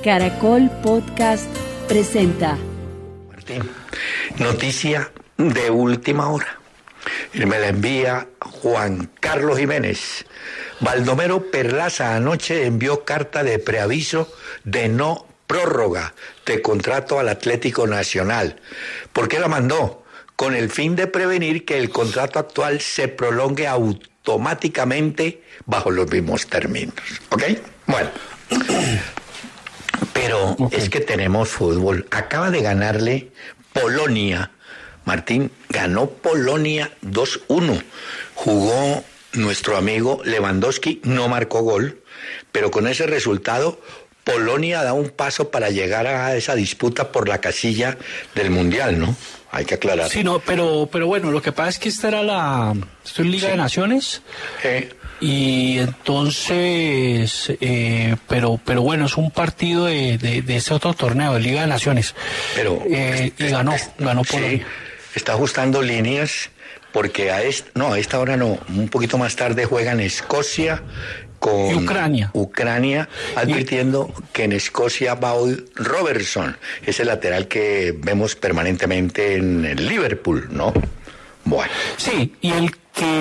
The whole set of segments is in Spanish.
Caracol Podcast presenta. Martín, noticia de última hora. Y me la envía Juan Carlos Jiménez. Baldomero Perlaza anoche envió carta de preaviso de no prórroga de contrato al Atlético Nacional. ¿Por qué la mandó? Con el fin de prevenir que el contrato actual se prolongue automáticamente bajo los mismos términos. ¿Ok? Bueno. Pero es que tenemos fútbol. Acaba de ganarle Polonia. Martín, ganó Polonia 2-1. Jugó nuestro amigo Lewandowski, no marcó gol, pero con ese resultado Polonia da un paso para llegar a esa disputa por la casilla del Mundial, ¿no? Hay que aclarar. Sí, no, pero bueno, lo que pasa es que esta era esto es Liga de Naciones. Y entonces, pero bueno, es un partido de ese otro torneo, de Liga de Naciones. Pero y ganó Polonia. Sí, está ajustando líneas porque a esta hora no, un poquito más tarde juegan Escocia con Ucrania, advirtiendo que en Escocia va hoy Robertson, ese lateral que vemos permanentemente en el Liverpool, ¿no? Bueno. Sí, y el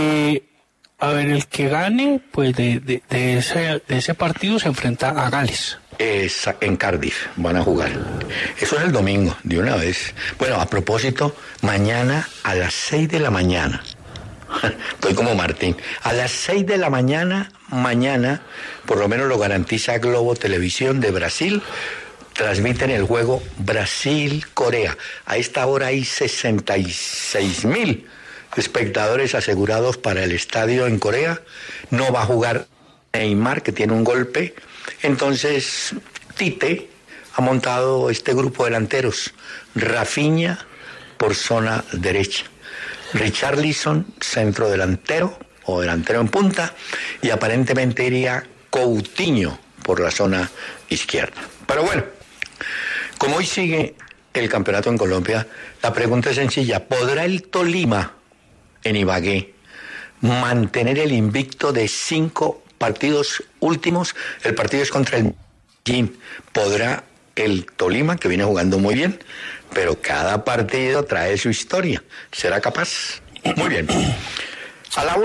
que gane, pues de ese partido se enfrenta a Gales. En Cardiff van a jugar. Eso es el domingo, de una vez. Bueno, a propósito, mañana a las 6 de la mañana. Estoy como Martín. A las 6 de la mañana, mañana, por lo menos lo garantiza Globo Televisión de Brasil, transmiten el juego Brasil-Corea. A esta hora hay 66,000 espectadores asegurados para el estadio en Corea. No va a jugar Neymar, que tiene un golpe. Entonces, Tite ha montado este grupo de delanteros. Rafinha por zona derecha. Richarlison, centro delantero o delantero en punta. Y aparentemente iría Coutinho por la zona izquierda. Pero bueno, como hoy sigue el campeonato en Colombia, la pregunta es sencilla. ¿Podrá el Tolima en Ibagué mantener el invicto de 5 partidos últimos? El partido es contra el Medellín. ¿Podrá el Tolima, que viene jugando muy bien, pero cada partido trae su historia? ¿Será capaz? Muy bien. A la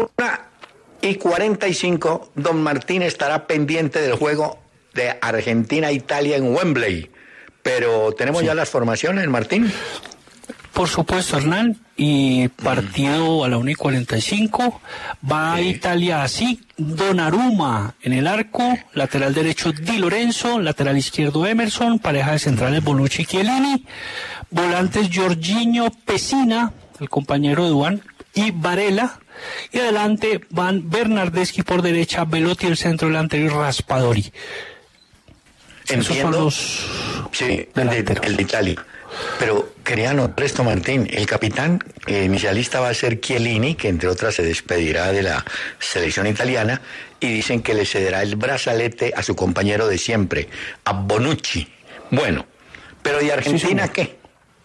1:45, don Martín estará pendiente del juego de Argentina-Italia en Wembley. Pero ¿tenemos ya las formaciones, Martín? Por supuesto, Hernán, y partido a la 1:45, va a Italia así: Donnarumma en el arco, lateral derecho Di Lorenzo, lateral izquierdo Emerson, pareja de centrales Bonucci y Chiellini, volantes Jorginho, Pessina, el compañero de Duan, y Varela, y adelante van Bernardeschi por derecha, Belotti el centro delantero y Raspadori. Entiendo. Esos son los delanteros. El de Italia. Pero quería anotar esto, Martín. El capitán inicialista va a ser Chiellini, que entre otras se despedirá de la selección italiana, y dicen que le cederá el brazalete a su compañero de siempre, a Bonucci. Bueno, pero ¿y Argentina qué?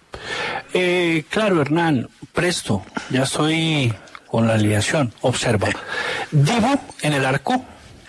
Claro, Hernán, presto, ya estoy con la alineación. Observa. Dibu en el arco.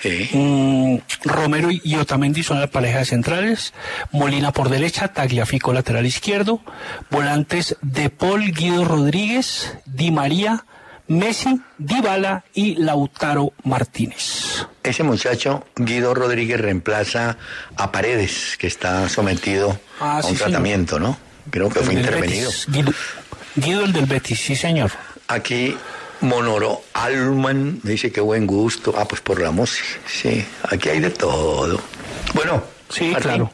Romero y Otamendi son la pareja de centrales, Molina por derecha, Tagliafico lateral izquierdo, volantes De Paul, Guido Rodríguez, Di María, Messi, Dybala y Lautaro Martínez. Ese muchacho, Guido Rodríguez, reemplaza a Paredes, que está sometido a un tratamiento, ¿no? Creo que fue intervenido. Guido el del Betis, sí señor. Aquí Monoro Alman me dice que buen gusto. Pues por la música. Sí, aquí hay de todo. Bueno, sí, Martín, claro.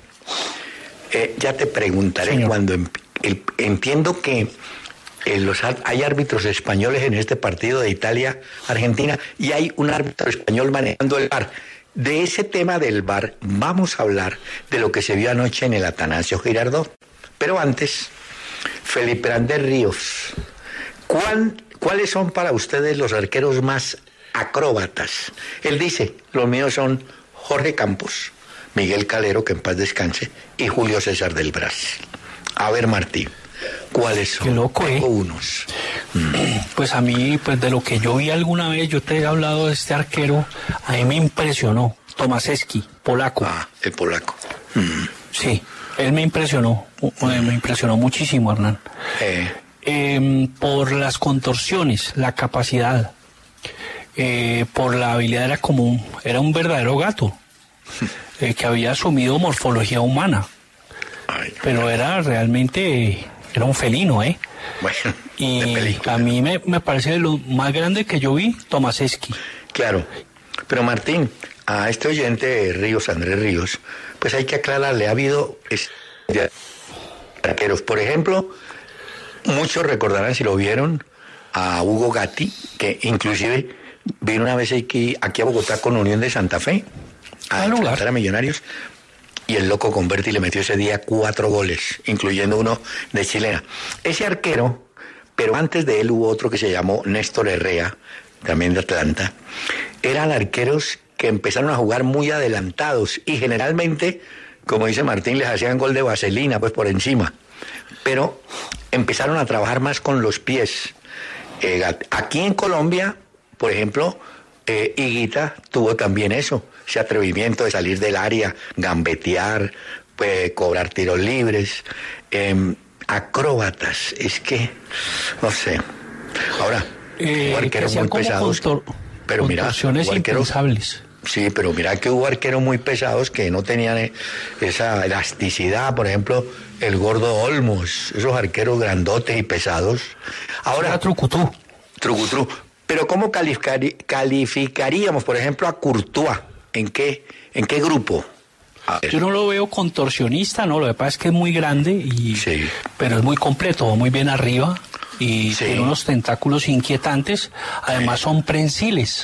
Ya te preguntaré, señor, cuando entiendo que hay árbitros españoles en este partido de Italia-Argentina y hay un árbitro español manejando el VAR. De ese tema del VAR vamos a hablar de lo que se vio anoche en el Atanasio Girardot. Pero antes, Felipe Andrés Ríos, ¿cuáles son para ustedes los arqueros más acróbatas? Él dice, los míos son Jorge Campos, Miguel Calero, que en paz descanse, y Julio César del Brasil. A ver, Martín, ¿cuáles son? Qué loco, unos. Pues a mí, pues de lo que yo vi alguna vez, yo te he hablado de este arquero, a mí me impresionó. Tomaszewski, polaco. El polaco. Sí, él me impresionó muchísimo, Hernán. Por las contorsiones, la capacidad, por la habilidad, era un verdadero gato, que había asumido morfología humana. Pero era un felino, ¿eh? Bueno, y a mí me parece lo más grande que yo vi, Tomaseski. Claro, pero Martín, a este oyente Ríos, Andrés Ríos, pues hay que aclararle, ha habido arqueros, por ejemplo, muchos recordarán si lo vieron a Hugo Gatti, que inclusive vino una vez aquí a Bogotá con Unión de Santa Fe a enfrentar a Millonarios, y el loco Converti le metió ese día 4 goles, incluyendo uno de chilena. Ese arquero, pero antes de él hubo otro que se llamó Néstor Herrera, también de Atlanta. Eran arqueros que empezaron a jugar muy adelantados y generalmente, como dice Martín, les hacían gol de vaselina, pues por encima. Pero empezaron a trabajar más con los pies. Aquí en Colombia, por ejemplo, Higuita tuvo también eso, ese atrevimiento de salir del área, gambetear, cobrar tiros libres, acróbatas, es que, no sé. Ahora, hubo arqueros muy pesados, pero mira, hubo arqueros, sí, pero mira que hubo arqueros muy pesados que no tenían esa elasticidad, por ejemplo, el gordo Olmos, esos arqueros grandotes y pesados. Ahora, Trucutú. Pero ¿cómo calificaríamos, por ejemplo, a Courtois? ¿En qué grupo? Yo no lo veo contorsionista, no, lo que pasa es que es muy grande, pero es muy completo, va muy bien arriba y tiene unos tentáculos inquietantes, además son prensiles,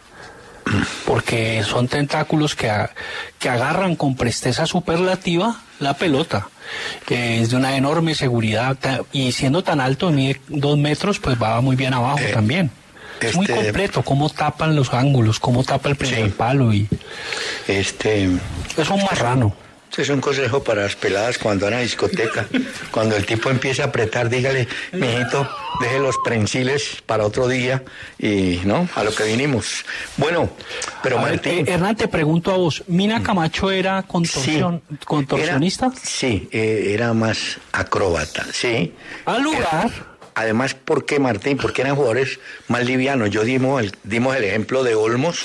porque son tentáculos que agarran con presteza superlativa la pelota. Es de una enorme seguridad y siendo tan alto, mide 2 metros, pues va muy bien abajo también. Es muy completo, cómo tapan los ángulos, cómo tapa el primer palo y es un marrano. Ese es un consejo para las peladas cuando van a discoteca. Cuando el tipo empiece a apretar, dígale, mijito, deje los prensiles para otro día y no, a lo que vinimos. Bueno, pero Martín. Hernán, te pregunto a vos, ¿Mina Camacho era contorsionista? Era más acróbata, sí. ¿Al lugar? Además, ¿por qué, Martín? Porque eran jugadores más livianos. Dimos el ejemplo de Olmos.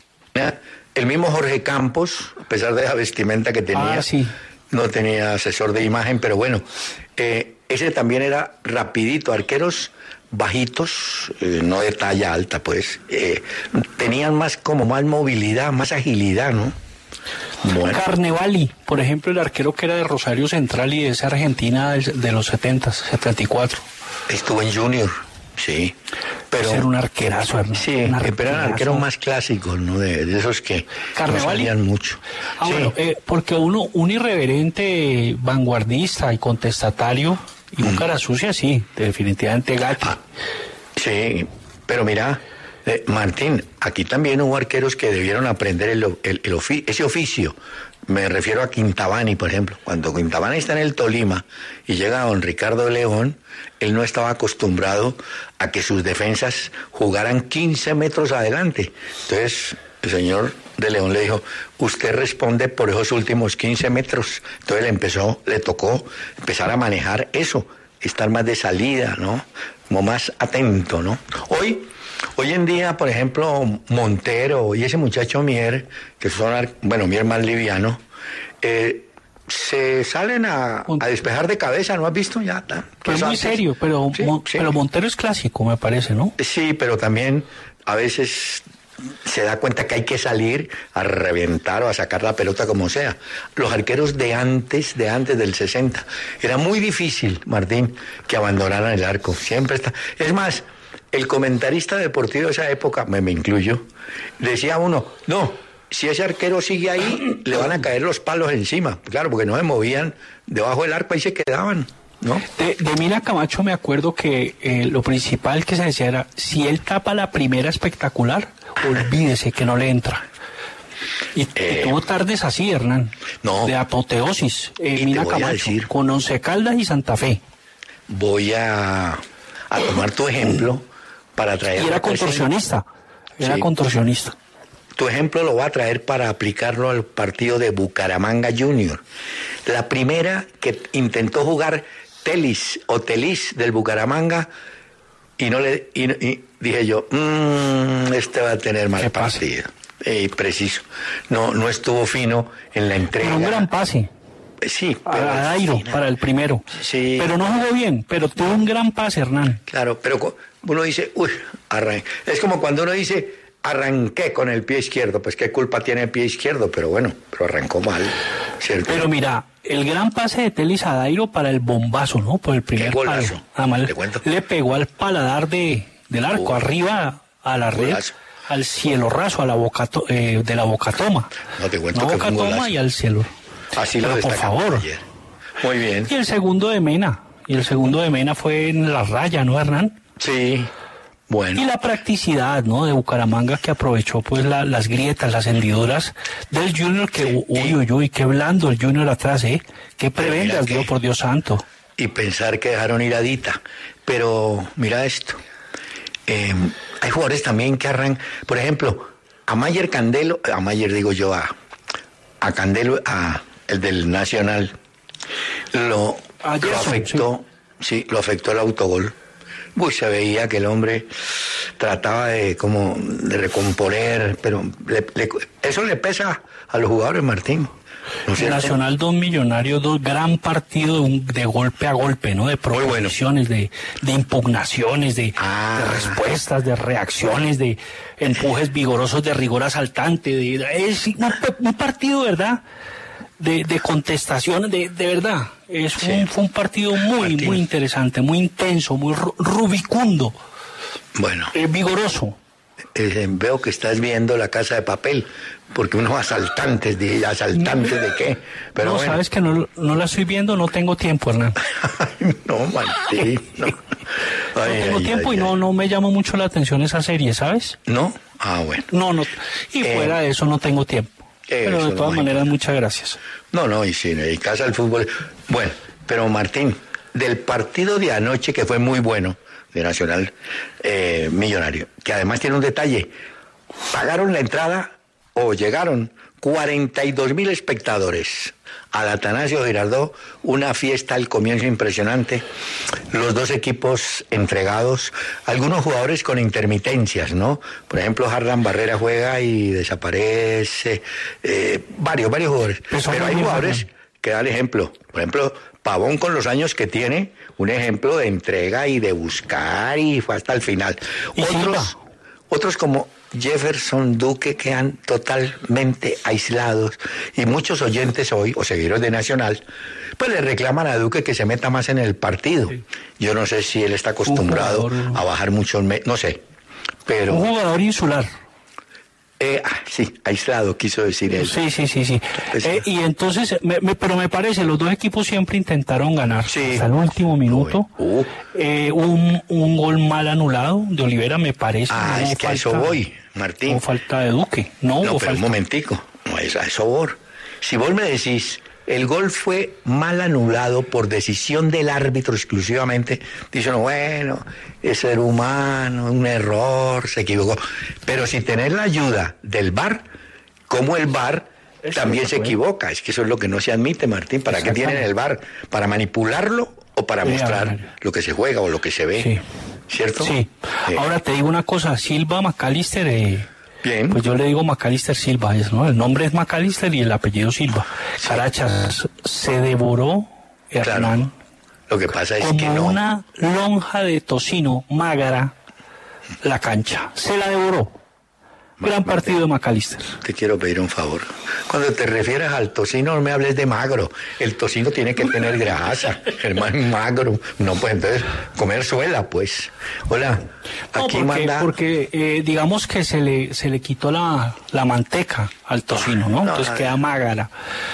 El mismo Jorge Campos, a pesar de la vestimenta que tenía, no tenía asesor de imagen, pero bueno, ese también era rapidito. Arqueros bajitos, no de talla alta, pues, tenían más movilidad, más agilidad, ¿no? Bueno. Carnevali, por ejemplo, el arquero que era de Rosario Central y de esa Argentina de los 74. Estuvo en Junior, sí. Pero era un arquerazo, hermano. Sí, pero eran arqueros más clásicos, ¿no? De esos que no salían mucho. Bueno, porque un irreverente, vanguardista y contestatario, y un cara sucia, sí, definitivamente Gatti. Sí, pero mira, Martín, aquí también hubo arqueros que debieron aprender ese oficio. Me refiero a Quintabani, por ejemplo. Cuando Quintabani está en el Tolima y llega don Ricardo León, él no estaba acostumbrado a que sus defensas jugaran 15 metros adelante. Entonces, el señor de León le dijo, usted responde por esos últimos 15 metros. Entonces le tocó empezar a manejar eso, estar más de salida, ¿no? Como más atento, ¿no? Hoy en día, por ejemplo, Montero y ese muchacho Mier, que son, Mier más liviano, se salen a despejar de cabeza, ¿no has visto? Ya está. Es muy serio, pero Montero es clásico, me parece, ¿no? Sí, pero también a veces se da cuenta que hay que salir a reventar o a sacar la pelota como sea. Los arqueros de antes del 60, era muy difícil, Martín, que abandonaran el arco. Siempre está. Es más, el comentarista deportivo de esa época, me incluyo, decía a uno, no, si ese arquero sigue ahí, le van a caer los palos encima. Claro, porque no se movían debajo del arco, ahí se quedaban, ¿no? De Mina Camacho me acuerdo que lo principal que se decía era, si él tapa la primera espectacular, olvídese que no le entra. Y tuvo tardes así, Hernán, de apoteosis. Mina Camacho, con Once Caldas y Santa Fe. Voy a tomar tu ejemplo para traer... Y era contorsionista, contorsionista. Tu ejemplo lo voy a traer para aplicarlo al partido de Bucaramanga Junior. La primera que intentó jugar Telis o Telis del Bucaramanga y dije yo, este va a tener mal partido. Preciso. No estuvo fino en la entrega. Pero un gran pase. Sí, a Dairo para el primero. Sí. Pero no jugó bien, pero tuvo un gran pase, Hernán. Claro, pero uno dice, es como cuando uno dice, arranqué con el pie izquierdo, pues qué culpa tiene el pie izquierdo, pero bueno, pero arrancó mal, ¿cierto? Pero mira, el gran pase de Telis a Dairo para el bombazo, ¿no? Por el primer golazo. Además, le pegó al paladar del arco, arriba a la red, al cielo raso, a la de la Bocatoma. No te cuento que Bocatoma y al cielo. Así lo destacamos por favor. Ayer. Muy bien. Y el segundo de Mena. Fue en la raya, ¿no, Hernán? Sí. Bueno. Y la practicidad, ¿no? De Bucaramanga, que aprovechó pues las grietas, las hendiduras del Junior, que uy, qué blando el Junior atrás, qué prebendas dio, por Dios santo. Y pensar que dejaron ir a Dita. Pero mira esto. Hay jugadores también que por ejemplo, a Mayer Candelo, a Candelo, el del Nacional, lo afectó, sí, lo afectó el autogol. Se veía que el hombre trataba de recomponer, pero eso le pesa a los jugadores, Martín. ¿No Nacional 2, Millonarios 2, gran partido de golpe a golpe, ¿no? De proposiciones, de impugnaciones, de respuestas, de reacciones, de empujes vigorosos, de rigor asaltante. Es un partido, ¿verdad? De contestación, de verdad. Fue un partido muy interesante, muy intenso, muy rubicundo. Bueno. Vigoroso. Veo que estás viendo La Casa de Papel, porque unos asaltantes de qué. Pero no, bueno. Sabes que no la estoy viendo, no tengo tiempo, Hernán. No, Martín, no. No tengo tiempo y no me llama mucho la atención esa serie, ¿sabes? ¿No? Bueno. No. Y fuera de eso no tengo tiempo. Pero de todas maneras, muchas gracias. No, y si en casa del fútbol. Bueno, pero Martín, del partido de anoche, que fue muy bueno, de Nacional Millonario, que además tiene un detalle, pagaron la entrada o llegaron 42,000 espectadores al Atanasio Girardot, una fiesta al comienzo impresionante, los dos equipos entregados, algunos jugadores con intermitencias, ¿no? Por ejemplo, Harlan Barrera juega y desaparece, varios jugadores, pero hay jugadores que dan ejemplo, por ejemplo, Pavón con los años que tiene, un ejemplo de entrega y de buscar y fue hasta el final. Otros como Jefferson Duque quedan totalmente aislados y muchos oyentes hoy, o seguidores de Nacional, pues le reclaman a Duque que se meta más en el partido. Sí. Yo no sé si él está acostumbrado a bajar mucho, no sé, pero... Un jugador insular. Sí, aislado, quiso decir él. Sí. Y entonces, pero me parece, los dos equipos siempre intentaron ganar. Sí. Hasta el último minuto. Un gol mal anulado de Olivera, me parece. Es que a eso voy, Martín. No falta de Duque. No, pero falta. Un momentico. No, a eso voy. Si vos me decís, el gol fue mal anulado por decisión del árbitro exclusivamente, dicen, bueno, es ser humano, un error, se equivocó. Pero si tenés la ayuda del VAR, como el VAR también se equivoca, es que eso es lo que no se admite, Martín. ¿Para qué tienen el VAR? ¿Para manipularlo o para mostrar lo que se juega o lo que se ve? Sí. ¿Cierto? Sí. Ahora te digo una cosa, Silva McAllister... Bien. Pues yo le digo McAllister Silva, ¿no? El nombre es McAllister y el apellido Silva. Sí. Carachas se devoró, Hernán. Claro. Lo que pasa es como que no. Una lonja de tocino magra la cancha. Se la devoró. Gran partido de McAllister. Te quiero pedir un favor. Cuando te refieras al tocino, no me hables de magro. El tocino tiene que tener grasa. Hermano, magro. No, pues entonces, comer suela, pues. Hola. Aquí porque digamos que se le quitó la manteca al tocino, ¿no? Entonces queda magra.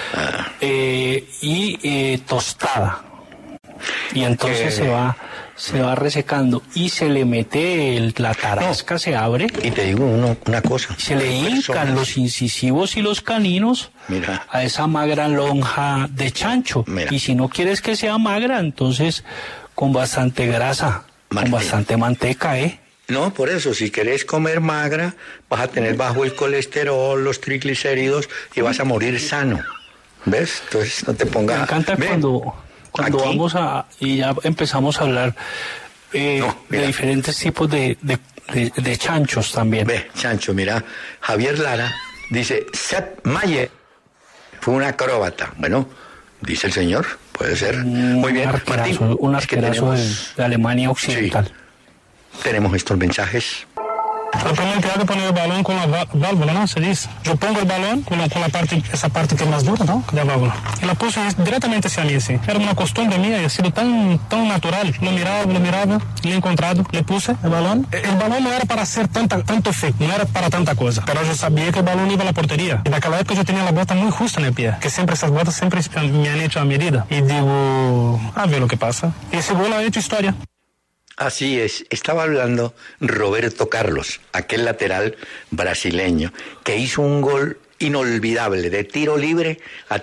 Y tostada. Y entonces se va resecando y se le mete la tarasca, se abre. Y te digo una cosa. Se le hincan los incisivos y los caninos a esa magra lonja de chancho. Y si no quieres que sea magra, entonces con bastante grasa, con bastante manteca, No, por eso, si querés comer magra, vas a tener bajo el colesterol, los triglicéridos y vas a morir sano. ¿Ves? Entonces no te pongas... Me encanta cuando vamos y ya empezamos a hablar de diferentes tipos de chanchos también. Ve, chancho, mira, Javier Lara dice, Sepp Maier fue un acróbata. Bueno, dice el señor, puede ser. Muy bien, Martín. Un arquerazo de Alemania Occidental. Sí. Tenemos estos mensajes. Propriamente hago poner el balón con la válvula, ¿no? Se dice. Yo pongo el balón con la parte, esa parte que es más dura, ¿no? De la válvula. Y la puse directamente hacia mí, sí. Era una costumbre mía y ha sido tan natural. Lo miraba, le he encontrado, le puse el balón. El balón no era para hacer tanto efecto, no era para tanta cosa. Pero yo sabía que el balón iba a la portería. Y en aquella época yo tenía la bota muy justa en el pie. Que siempre esas botas siempre me han hecho a medida. Y digo, a ver lo que pasa. Y ese gol ha hecho historia. Así es, estaba hablando Roberto Carlos, aquel lateral brasileño, que hizo un gol inolvidable de tiro libre a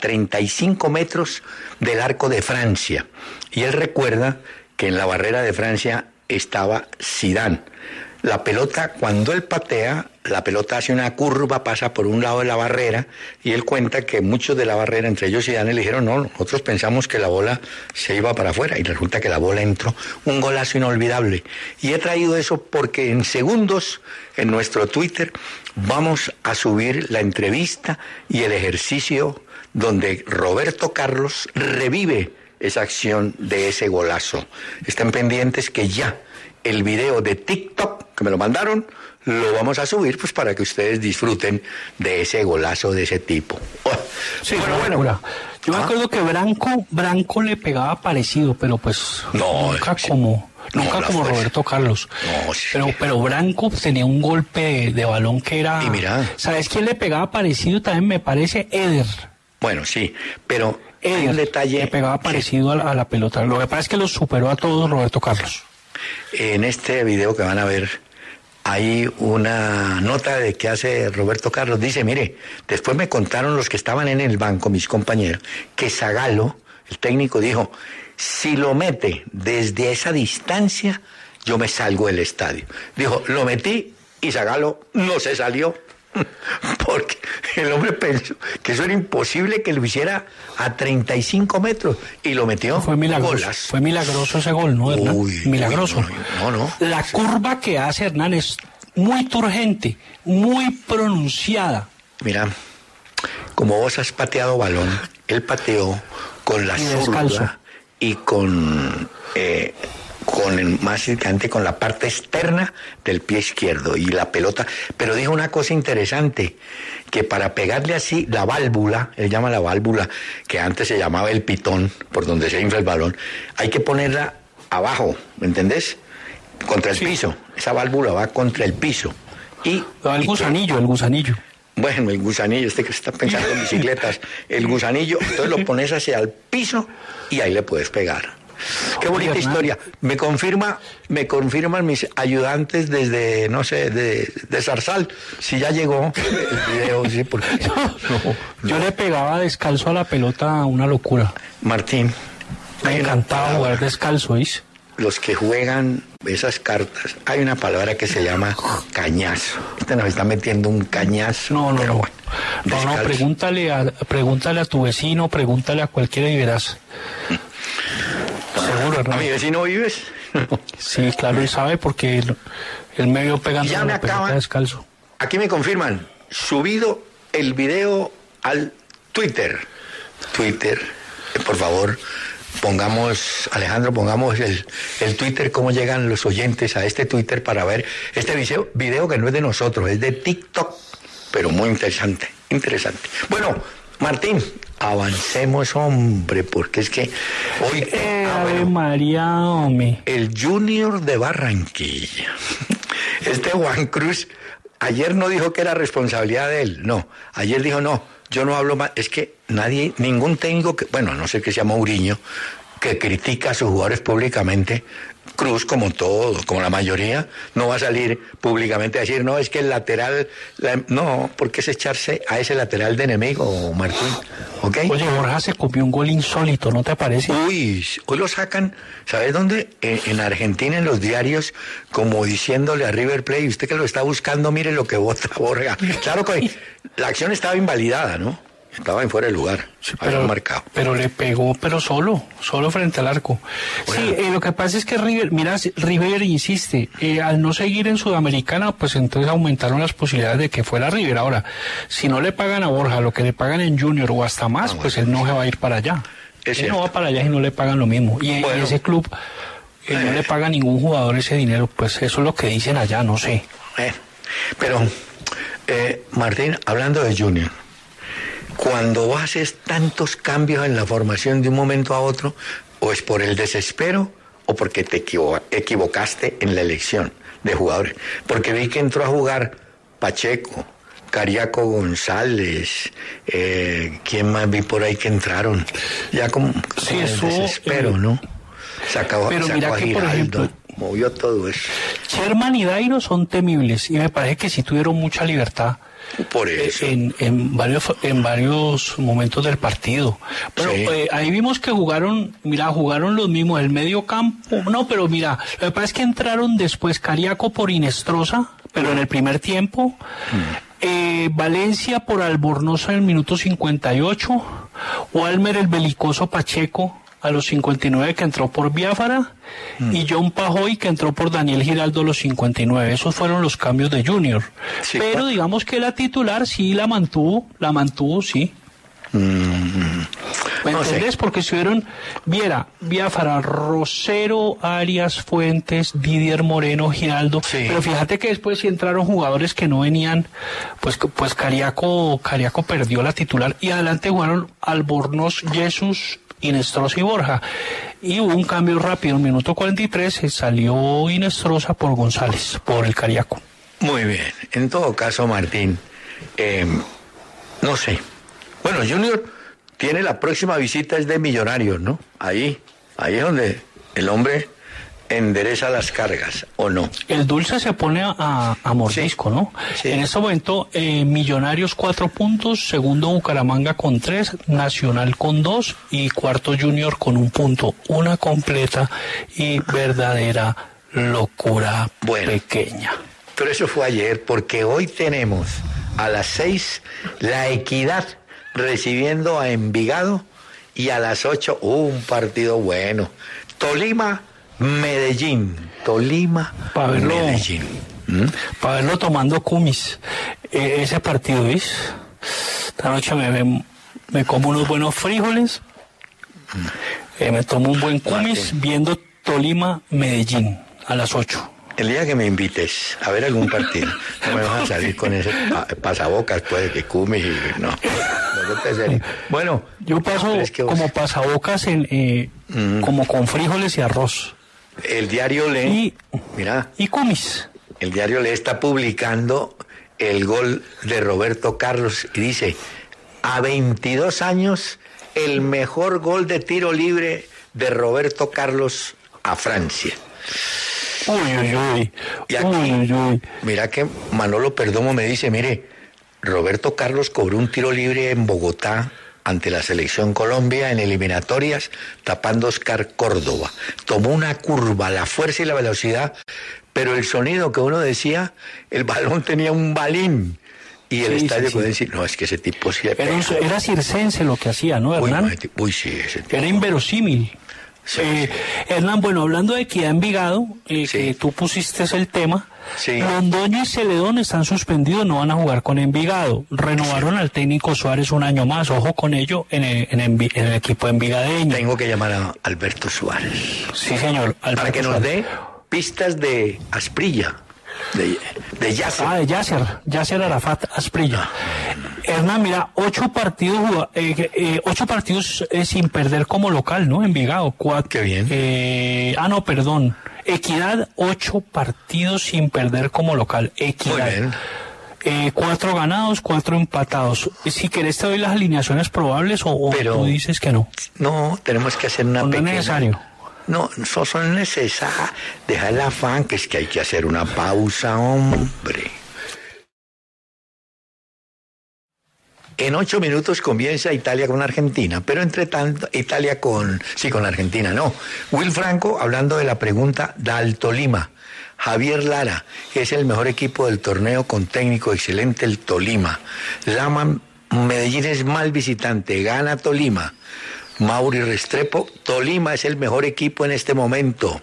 35 metros del arco de Francia. Y él recuerda que en la barrera de Francia estaba Zidane. La pelota, cuando él patea, la pelota hace una curva, pasa por un lado de la barrera, y él cuenta que muchos de la barrera, entre ellos Zidane, le dijeron, no, nosotros pensamos que la bola se iba para afuera, y resulta que la bola entró. Un golazo inolvidable. Y he traído eso porque en segundos, en nuestro Twitter, vamos a subir la entrevista y el ejercicio donde Roberto Carlos revive esa acción de ese golazo. Estén pendientes que ya el video de TikTok, que me lo mandaron, lo vamos a subir pues para que ustedes disfruten de ese golazo de ese tipo. Sí, bueno. Yo me acuerdo que Branco le pegaba parecido, pero pues nunca como Roberto Carlos. No, sí. Pero Branco tenía un golpe de balón que era... Y mira, ¿sabes quién le pegaba parecido? También me parece Eder. Bueno, sí, pero hay un detalle... Le pegaba parecido a la pelota. Lo que pasa es que lo superó a todos Roberto Carlos. En este video que van a ver, hay una nota de que hace Roberto Carlos. Dice, mire, después me contaron los que estaban en el banco, mis compañeros, que Zagallo, el técnico, dijo, si lo mete desde esa distancia, yo me salgo del estadio. Dijo, lo metí y Zagallo no se salió. Porque el hombre pensó que eso era imposible que lo hiciera a 35 metros y lo metió. Fue milagroso ese gol, ¿no, Hernán? Milagroso. No. La curva que hace Hernán es muy turgente, muy pronunciada. Mira, como vos has pateado balón, él pateó con la zurda y básicamente con la parte externa del pie izquierdo y la pelota, pero dijo una cosa interesante, que para pegarle así la válvula, él llama la válvula, que antes se llamaba el pitón, por donde se infla el balón, hay que ponerla abajo, ¿me entendés? Contra el piso, esa válvula va contra el piso. El gusanillo. Bueno, el gusanillo, que está pensando en bicicletas, el gusanillo, entonces lo pones hacia el piso y ahí le puedes pegar. Qué bonita historia. Me confirman mis ayudantes desde, no sé, de Zarzal, si ya llegó el video. Sí, porque... Yo le pegaba descalzo a la pelota, una locura. Martín. Me encantaba jugar descalzo, ¿oís? Los que juegan esas cartas, hay una palabra que se llama cañazo. Nos está metiendo un cañazo. No, pregúntale a tu vecino, pregúntale a cualquiera y verás. Seguro, ¿no? ¿A mi vecino vives? Sí, claro, él sabe porque él me vio pegando ya la pelota descalzo. Aquí me confirman, subido el video al Twitter, por favor, pongamos el Twitter, cómo llegan los oyentes a este Twitter para ver este video que no es de nosotros, es de TikTok, pero muy interesante. Bueno, Martín, avancemos, hombre, porque es que hoy... María, hombre. El Junior de Barranquilla. Juan Cruz, ayer no dijo que era responsabilidad de él, no. Ayer dijo, no, yo no hablo más. Es que ningún técnico, a no ser que sea Mourinho, que critica a sus jugadores públicamente, Cruz, como la mayoría, no va a salir públicamente a decir, no, es que el lateral... No, porque es echarse a ese lateral de enemigo, Martín, ¿ok? Oye, Borja se copió un gol insólito, ¿no te parece? Uy, hoy lo sacan, ¿sabes dónde? En Argentina, en los diarios, como diciéndole a River Plate, usted que lo está buscando, mire lo que vota Borja. Claro que la acción estaba invalidada, ¿no? Estaba en fuera de lugar, había marcado. Pero le pegó, pero solo frente al arco. Bueno. Sí, lo que pasa es que River insiste, al no seguir en Sudamericana, pues entonces aumentaron las posibilidades de que fuera River. Ahora, si no le pagan a Borja lo que le pagan en Junior o hasta más, pues él no se va a ir para allá. Él no va para allá y no le pagan lo mismo. Y ese club no le paga a ningún jugador ese dinero, pues eso es lo que dicen allá, no sé. Pero, Martín, hablando de Junior, cuando haces tantos cambios en la formación de un momento a otro, o es por el desespero o porque te equivocaste en la elección de jugadores. Porque vi que entró a jugar Pacheco, Cariaco González, ¿quién más vi por ahí que entraron? Ya como sí, eso, desespero, ¿no? Sacó mira a que, Giraldo, por ejemplo, movió todo eso. Sherman y Dairo son temibles y me parece que sí tuvieron mucha libertad. Por eso. En varios momentos del partido. Pero sí. Ahí vimos que jugaron los mismos, el medio campo. No, pero mira, lo que pasa es que entraron después Cariaco por Inestrosa, pero en el primer tiempo. Valencia por Albornoz en el minuto 58. Walmer el belicoso Pacheco a los 59 que entró por Biafara y John Pajoy que entró por Daniel Giraldo a los 59. Esos fueron los cambios de Junior. Sí, pero digamos que la titular sí la mantuvo, sí. ¿Me entendés? Porque estuvieron Biafara, Rosero, Arias, Fuentes, Didier Moreno, Giraldo, pero fíjate que después sí entraron jugadores que no venían, pues Cariaco perdió la titular y adelante jugaron Albornoz, Jesús, Inestrosa y Borja. Y hubo un cambio rápido, en el minuto 43 salió Inestrosa por González, por el Cariaco. Muy bien, en todo caso, Martín, no sé. Bueno, Junior tiene la próxima visita, es de Millonarios, ¿no? Ahí es donde el hombre endereza las cargas, ¿o no? El dulce se pone a mordisco, ¿no? Sí. En este momento, Millonarios 4 puntos, segundo Bucaramanga con 3, Nacional con 2 y cuarto Junior con 1 punto. Una completa y verdadera locura pequeña. Pero eso fue ayer, porque hoy tenemos a las 6 La Equidad recibiendo a Envigado y a las 8 un partido bueno. Medellín. Medellín. Para verlo tomando kumis. Ese partido, ¿ves? Esta noche me como unos buenos frijoles, me tomo un buen kumis viendo Medellín a las 8. El día que me invites a ver algún partido, no me vas a salir con ese pasabocas, puede que kumis y no te serio. Bueno, yo paso como pasabocas como con frijoles y arroz. El diario Le, y kumis. El diario Le está publicando el gol de Roberto Carlos y dice, a 22 años, el mejor gol de tiro libre de Roberto Carlos a Francia. Uy. Y aquí, mira que Manolo Perdomo me dice, mire, Roberto Carlos cobró un tiro libre en Bogotá ante la selección Colombia en eliminatorias, tapando a Oscar Córdoba. Tomó una curva, la fuerza y la velocidad, pero el sonido que uno decía, el balón tenía un balín. Y el estadio puede decir, no, es que ese tipo sí le pega. Era circense lo que hacía, ¿no, Hernán? Sí, ese tipo. Era inverosímil. Hernán, bueno, hablando de Equidad Envigado, que tú pusiste el tema, Londoño y Celedón están suspendidos, no van a jugar con Envigado. Renovaron al técnico Suárez un año más, ojo con ello, en el equipo envigadeño. Tengo que llamar a Alberto Suárez. Sí, señor. Alberto para que nos dé pistas de Asprilla. De Yasser. De Yasser Arafat Asprilla. Hernán, mira, 8 partidos sin perder como local, ¿no? Envigado, 4. Qué bien. Perdón. Equidad, 8 partidos sin perder como local. Equidad. Muy bien. 4 ganados, 4 empatados. Si querés te doy las alineaciones probables o tú dices que no. No, tenemos que hacer una pequeña... No es necesario. No, son necesarias. Deja el afán, que es que hay que hacer una pausa, hombre. En 8 minutos comienza Italia con Argentina, pero entre tanto, Italia con Argentina, no. Will Franco, hablando de la pregunta del Tolima. Javier Lara, que es el mejor equipo del torneo con técnico excelente, el Tolima. Medellín es mal visitante, gana Tolima. Mauri Restrepo, Tolima es el mejor equipo en este momento.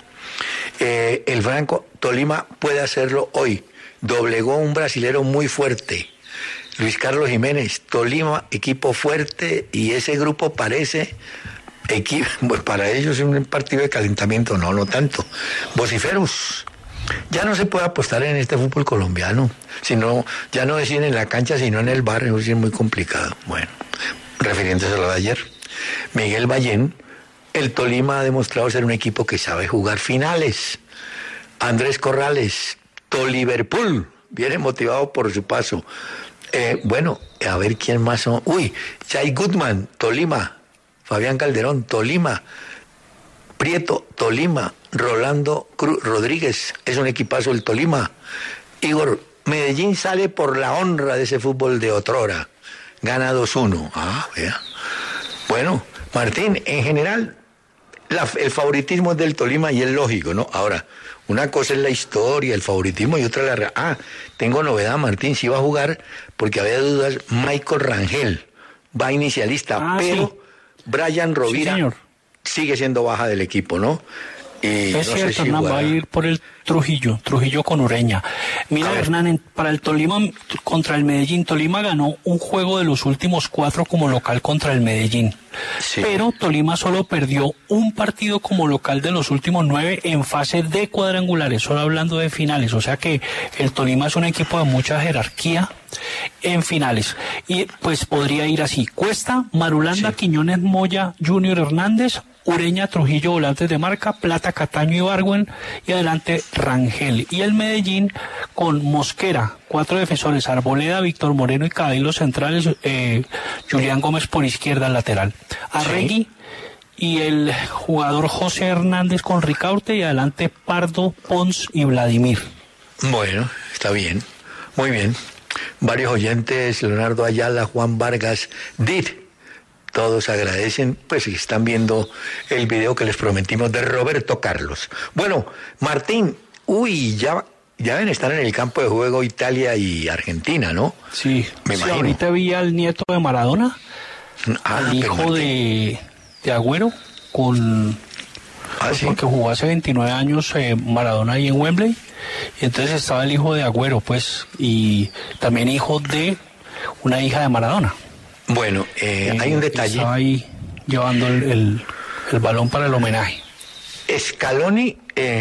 El Franco, Tolima puede hacerlo hoy. Doblegó un brasilero muy fuerte. Luis Carlos Jiménez, Tolima, equipo fuerte, y ese grupo parece pues para ellos es un partido de calentamiento, no tanto. Vociferos, ya no se puede apostar en este fútbol colombiano, sino ya no deciden en la cancha, sino en el barrio, es muy complicado. Bueno, refiriéndose a lo de ayer, Miguel Ballén, el Tolima ha demostrado ser un equipo que sabe jugar finales. Andrés Corrales, Toliverpool, viene motivado por su paso. Bueno, a ver quién más son. Chay Goodman, Tolima. Fabián Calderón, Tolima. Prieto, Tolima. Rolando Cruz Rodríguez, es un equipazo el Tolima. Igor, Medellín sale por la honra de ese fútbol de otrora. Gana 2-1. Vea. Bueno, Martín, en general, el favoritismo es del Tolima y es lógico, ¿no? Ahora, una cosa es la historia, el favoritismo, y otra la... tengo novedad, Martín, sí va a jugar, porque había dudas, Michael Rangel va inicialista, pero sí. Brian Rovira sigue siendo baja del equipo, ¿no? Y es cierto, si Hernán va a ir por el Trujillo con Ureña. Mira, Hernán, para el Tolima contra el Medellín, Tolima ganó un juego de los últimos 4 como local contra el Medellín. Sí. Pero Tolima solo perdió un partido como local de los últimos 9 en fase de cuadrangulares, solo hablando de finales. O sea que el Tolima es un equipo de mucha jerarquía en finales. Y pues podría ir así: Cuesta, Marulanda, sí. Quiñones, Moya, Junior Hernández, Ureña, Trujillo, volantes de marca, Plata, Cataño y Ibargüen, y adelante Rangel. Y el Medellín con Mosquera, 4 defensores, Arboleda, Víctor Moreno y Cadillo centrales, Julián Gómez por izquierda lateral. Arregui, sí. Y el jugador José Hernández con Ricaurte, y adelante Pardo, Pons y Vladimir. Bueno, está bien, muy bien. Varios oyentes, Leonardo Ayala, Juan Vargas, todos agradecen, pues si están viendo el video que les prometimos de Roberto Carlos. Bueno, Martín, ya deben estar en el campo de juego Italia y Argentina, ¿no? Sí, me imagino. Ahorita vi al nieto de Maradona, al hijo de Agüero, porque jugó hace 29 años Maradona ahí en Wembley, y entonces estaba el hijo de Agüero, pues, y también hijo de una hija de Maradona. Bueno, hay un detalle. Estaba ahí llevando el balón para el homenaje. Scaloni,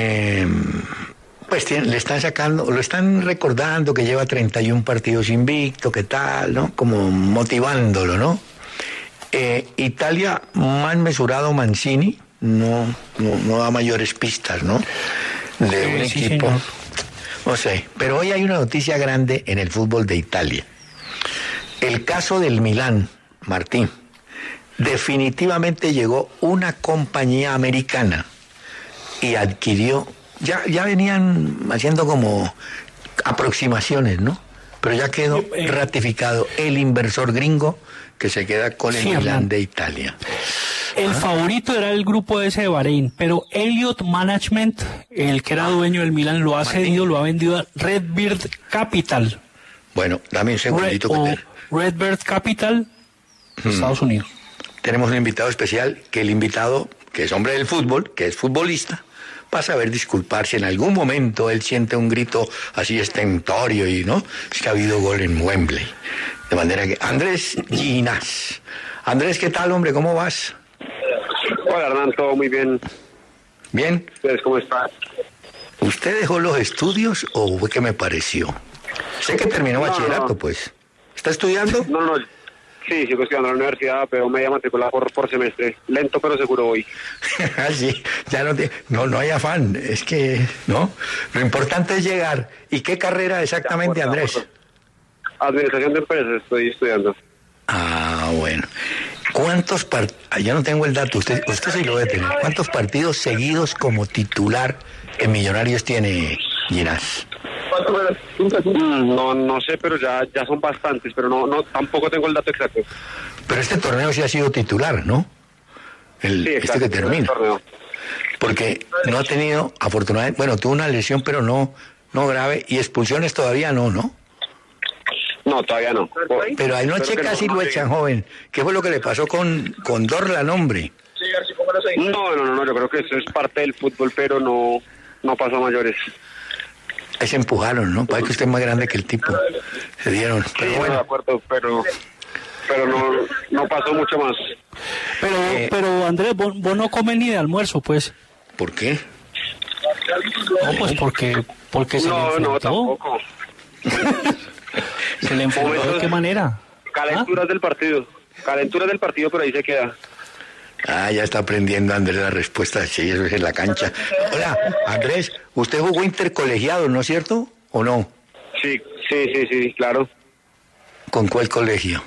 pues le están sacando, lo están recordando que lleva 31 partidos invicto, que tal, ¿no? Como motivándolo, ¿no? Italia, más mesurado Mancini, no da mayores pistas, ¿no? De un equipo. Señor. No sé, pero hoy hay una noticia grande en el fútbol de Italia. El caso del Milán, Martín, definitivamente llegó una compañía americana y adquirió, ya venían haciendo como aproximaciones, ¿no? Pero ya quedó ratificado el inversor gringo que se queda con el Milán de Italia. El favorito era el grupo ese de Bahrein, pero Elliott Management, el que era dueño del Milán, lo ha cedido, lo ha vendido a Redbird Capital. Bueno, dame un segundito. Redbird Capital, Estados Unidos. Tenemos un invitado especial, que el invitado, que es hombre del fútbol, que es futbolista, va a saber disculparse. En algún momento él siente un grito así estentorio y no, es que ha habido gol en Wembley. De manera que Andrés Ginás. Andrés, ¿qué tal, hombre? ¿Cómo vas? Hola, Hernán, todo muy bien. ¿Bien? ¿Ustedes cómo están? ¿Usted dejó los estudios o fue que me pareció? Sé que terminó bachillerato, pues. ¿Está estudiando? No. Sí, sigo estudiando en la universidad, pero media matrícula por semestre. Lento, pero seguro voy. Sí, ya no hay afán. Es que, ¿no? Lo importante es llegar. ¿Y qué carrera exactamente, Andrés? Administración de empresas estoy estudiando. Bueno. ¿Cuántos partidos? Yo no tengo el dato, usted sí lo debe tener. ¿Cuántos partidos seguidos como titular en Millonarios tiene Ginás? No sé, pero ya son bastantes, pero no tampoco tengo el dato exacto. Pero este torneo sí ha sido titular, ¿no? Sí, exacto, que termina. Porque no ha tenido, afortunadamente, bueno, tuvo una lesión, pero no grave, y expulsiones todavía no. No, todavía no. Pero anoche casi lo echan, joven. ¿Qué fue lo que le pasó con Dorlan, hombre? No, yo creo que eso es parte del fútbol, pero no pasó a mayores. Ahí se empujaron, ¿no? Parece que usted es más grande que el tipo. Se dieron. Pero Sí, bueno. de acuerdo, pero no pasó mucho más. Pero Andrés, vos no comes ni de almuerzo, pues. ¿Por qué? No, pues porque se le enfrentó. No, tampoco. ¿Se le enfrentó de qué manera? Calenturas del partido, pero ahí se queda. Ah, ya está aprendiendo Andrés la respuesta. Sí, eso es en la cancha. Hola, Andrés, usted jugó intercolegiado, ¿no es cierto? ¿O no? Sí, claro. ¿Con cuál colegio?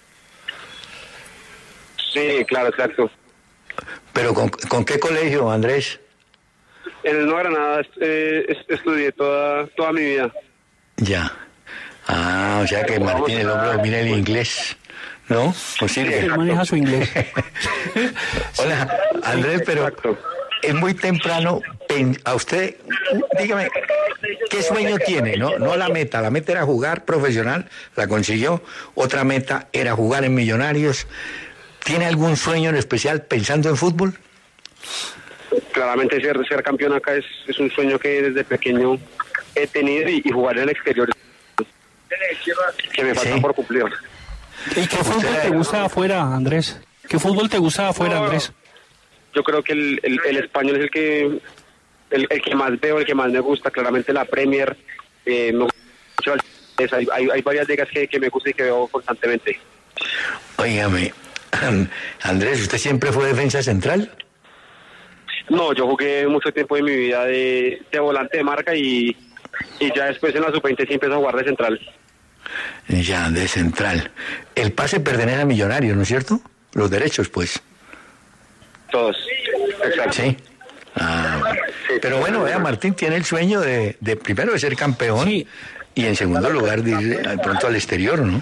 Sí, claro, exacto. ¿Pero con qué colegio, Andrés? En el Nueva Granada estudié toda mi vida. Ya. Ah, o sea que Martín el hombre domina el inglés, ¿no? ¿O sirve? Él maneja su inglés. Hola, Andrés, pero Exacto. es muy temprano. A usted, dígame, ¿qué sueño tiene? No la meta era jugar profesional, la consiguió. Otra meta era jugar en Millonarios. ¿Tiene algún sueño en especial pensando en fútbol? Claramente ser campeón acá es un sueño que desde pequeño he tenido y jugar en el exterior que me falta por cumplir. ¿Y qué fútbol te gusta afuera, Andrés? ¿Qué fútbol te gusta afuera, Andrés? Yo creo que el español es el que más veo, el que más me gusta. Claramente la Premier, me gusta mucho. Hay varias ligas que me gustan y que veo constantemente. Óigame, Andrés, ¿usted siempre fue defensa central? No, yo jugué mucho tiempo de mi vida de volante de marca y ya después en la sub-20 sí empecé a jugar de central. Ya, de central. El pase pertenece a Millonarios, ¿no es cierto? Los derechos, pues. Todos. Exacto. Sí. Ah, bueno. Pero bueno, vea, Martín tiene el sueño de primero de ser campeón, Sí. Y en segundo lugar de ir de pronto al exterior, ¿no?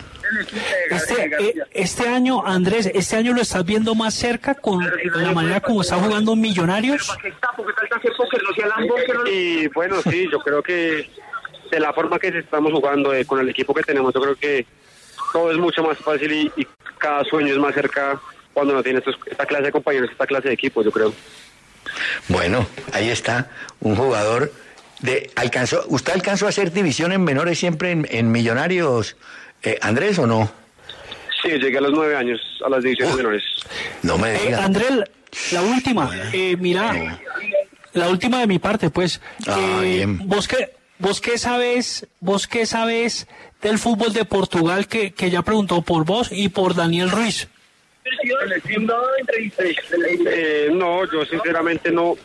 Este año, Andrés, lo estás viendo más cerca con la manera como está jugando Millonarios. Y bueno, sí, yo creo que de la forma que estamos jugando, con el equipo que tenemos, yo creo que todo es mucho más fácil y cada sueño es más cerca cuando no tienes esta clase de compañeros, esta clase de equipos, yo creo. Bueno, ahí está un jugador ¿usted alcanzó a hacer divisiones menores siempre en Millonarios, Andrés, o no? Sí, llegué a los 9 años a las divisiones menores. No me diga. Andrés, la última, mira, la última de mi parte, pues. Bien. ¿Vos qué sabes del fútbol de Portugal que ya preguntó por vos y por Daniel Ruiz? No, yo sinceramente no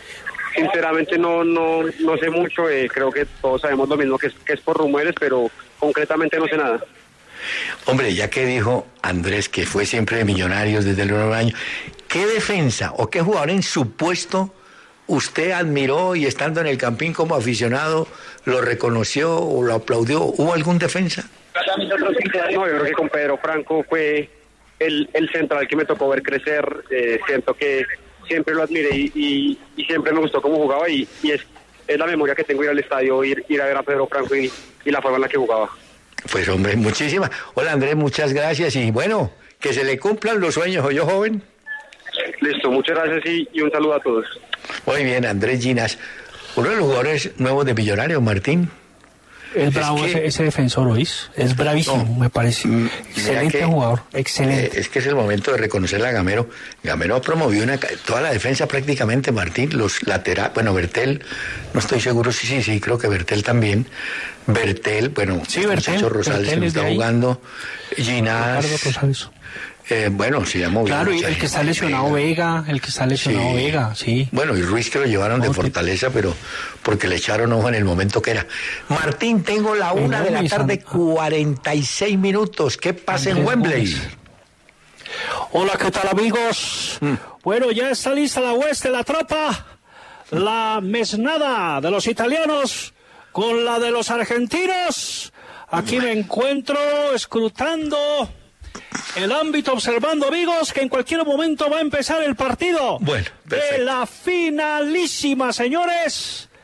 sé mucho. Creo que todos sabemos lo mismo, que es por rumores, pero concretamente no sé nada. Hombre, ya que dijo Andrés que fue siempre de Millonarios desde el 9 años, ¿qué defensa o qué jugador en su puesto usted admiró y estando en el Campín como aficionado lo reconoció o lo aplaudió? ¿Hubo algún defensa? No, yo creo que con Pedro Franco fue el central que me tocó ver crecer. Siento que siempre lo admiré y siempre me gustó cómo jugaba y es la memoria que tengo, ir al estadio, ir a ver a Pedro Franco y la forma en la que jugaba. Pues hombre, muchísimas. Hola Andrés, muchas gracias y bueno, que se le cumplan los sueños, ¿oyó, joven? Listo, muchas gracias y un saludo a todos. Muy bien, Andrés Ginas, uno de los jugadores nuevos de Millonarios, Martín. Es bravo ese defensor, ¿oís? Es bravísimo, me parece. Excelente jugador, excelente. Es que es el momento de reconocerle a Gamero. Gamero promovió toda la defensa prácticamente, Martín. Los laterales, bueno, Bertel, no estoy seguro, sí, creo que Bertel también. Bertel, bueno, sí, Bertel, Rosales Bertel que está jugando. Ginas. Bueno, se llamó. Claro, y el que está lesionado Vega, Vega, sí. Bueno, y Ruiz que lo llevaron de Fortaleza, pero porque le echaron ojo en el momento que era. Martín, tengo la 1:00 p.m, 46 minutos. ¿Qué pasa en Wembley? Hola, ¿qué tal, amigos? Bueno, ya está lista la hueste, la tropa, la mesnada de los italianos con la de los argentinos. Aquí me encuentro escrutando el ámbito, observando, amigos, que en cualquier momento va a empezar el partido. Bueno, perfecto. De la finalísima, señores. Bueno.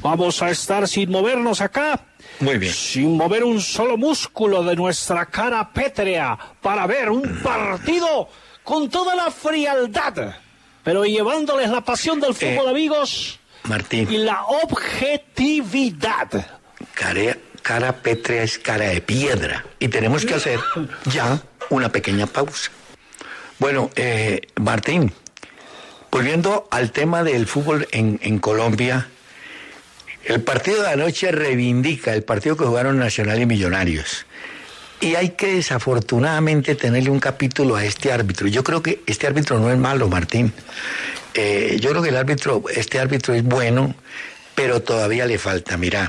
Vamos a estar sin movernos acá. Muy bien. Sin mover un solo músculo de nuestra cara pétrea para ver un partido con toda la frialdad, pero llevándoles la pasión del fútbol, amigos, Martín, y la objetividad. Cara pétrea es cara de piedra. Y tenemos que hacer ya una pequeña pausa. Bueno, Martín, volviendo al tema del fútbol en Colombia, el partido de anoche reivindica el partido que jugaron Nacional y Millonarios. Y hay que desafortunadamente tenerle un capítulo a este árbitro. Yo creo que este árbitro no es malo, Martín. Yo creo que este árbitro es bueno, pero todavía le falta. Mira,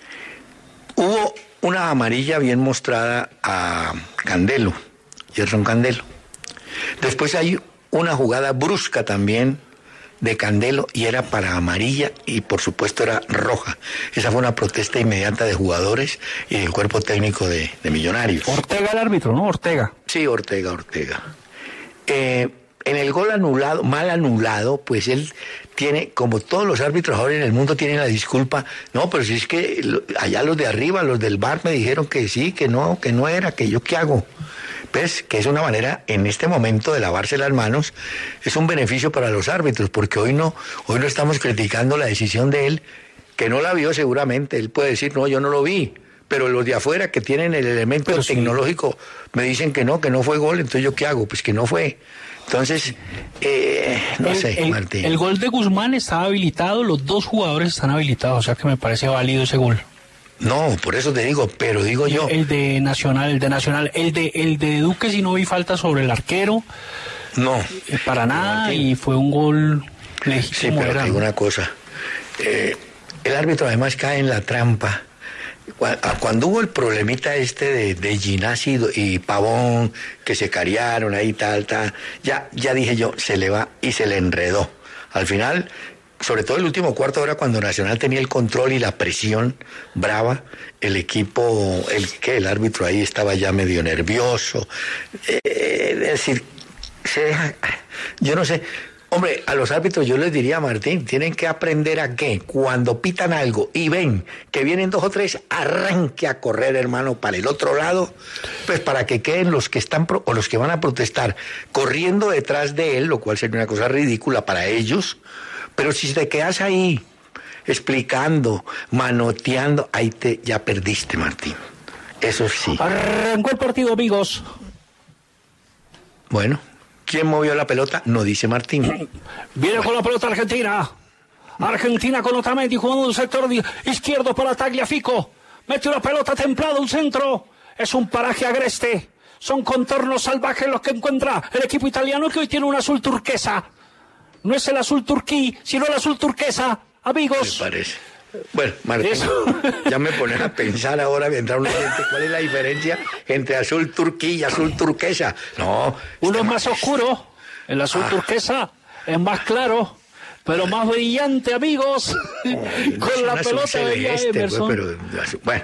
hubo una amarilla bien mostrada a Candelo, Gerson Candelo. Después hay una jugada brusca también de Candelo y era para amarilla y por supuesto era roja. Esa fue una protesta inmediata de jugadores y del cuerpo técnico de Millonarios. Ortega el árbitro, ¿no? Ortega. Sí, Ortega. En el gol anulado, mal anulado, pues él tiene, como todos los árbitros ahora en el mundo, tienen la disculpa. No, pero si es que allá los de arriba, los del VAR me dijeron que sí, que no era, que yo qué hago. ¿Ves? Que es una manera, en este momento, de lavarse las manos. Es un beneficio para los árbitros, porque hoy no estamos criticando la decisión de él, que no la vio seguramente. Él puede decir, no, yo no lo vi. Pero los de afuera que tienen el elemento tecnológico me dicen que no fue gol, entonces ¿yo qué hago? Pues que no fue. Entonces, no sé, Martín. El gol de Guzmán estaba habilitado, los dos jugadores están habilitados, o sea que me parece válido ese gol. No, por eso te digo, pero digo yo. El de Nacional, el de Duque, si no vi falta sobre el arquero. No. Para nada, y fue un gol legítimo. Sí, pero te digo una cosa. El árbitro además cae en la trampa. Cuando hubo el problemita de Ginás y Pavón, que se cariaron ahí, tal, ya dije yo, se le va y se le enredó. Al final, sobre todo el último cuarto de hora, cuando Nacional tenía el control y la presión brava, el equipo, el árbitro ahí estaba ya medio nervioso. Es decir, yo no sé. Hombre, a los árbitros yo les diría, Martín, tienen que aprender a que cuando pitan algo y ven que vienen 2 o 3, arranque a correr, hermano, para el otro lado, pues para que queden los que están o los que van a protestar corriendo detrás de él, lo cual sería una cosa ridícula para ellos. Pero si te quedas ahí explicando, manoteando, ahí ya perdiste, Martín. Eso sí. Arrancó el partido, amigos. Bueno. ¿Quién movió la pelota? No dice Martín. Viene con la pelota Argentina. Argentina con Otamendi jugando un sector izquierdo para Tagliafico. Mete una pelota templada, un centro. Es un paraje agreste. Son contornos salvajes los que encuentra el equipo italiano, que hoy tiene un azul turquesa. No es el azul turquí, sino el azul turquesa. Amigos. Me parece. Bueno, Martín, ya me pones a pensar ahora, mientras uno siente cuál es la diferencia entre azul turquí y azul turquesa. No. Uno es más oscuro, el azul turquesa es más claro, pero más brillante, amigos. Con la pelota de Emerson. Bueno,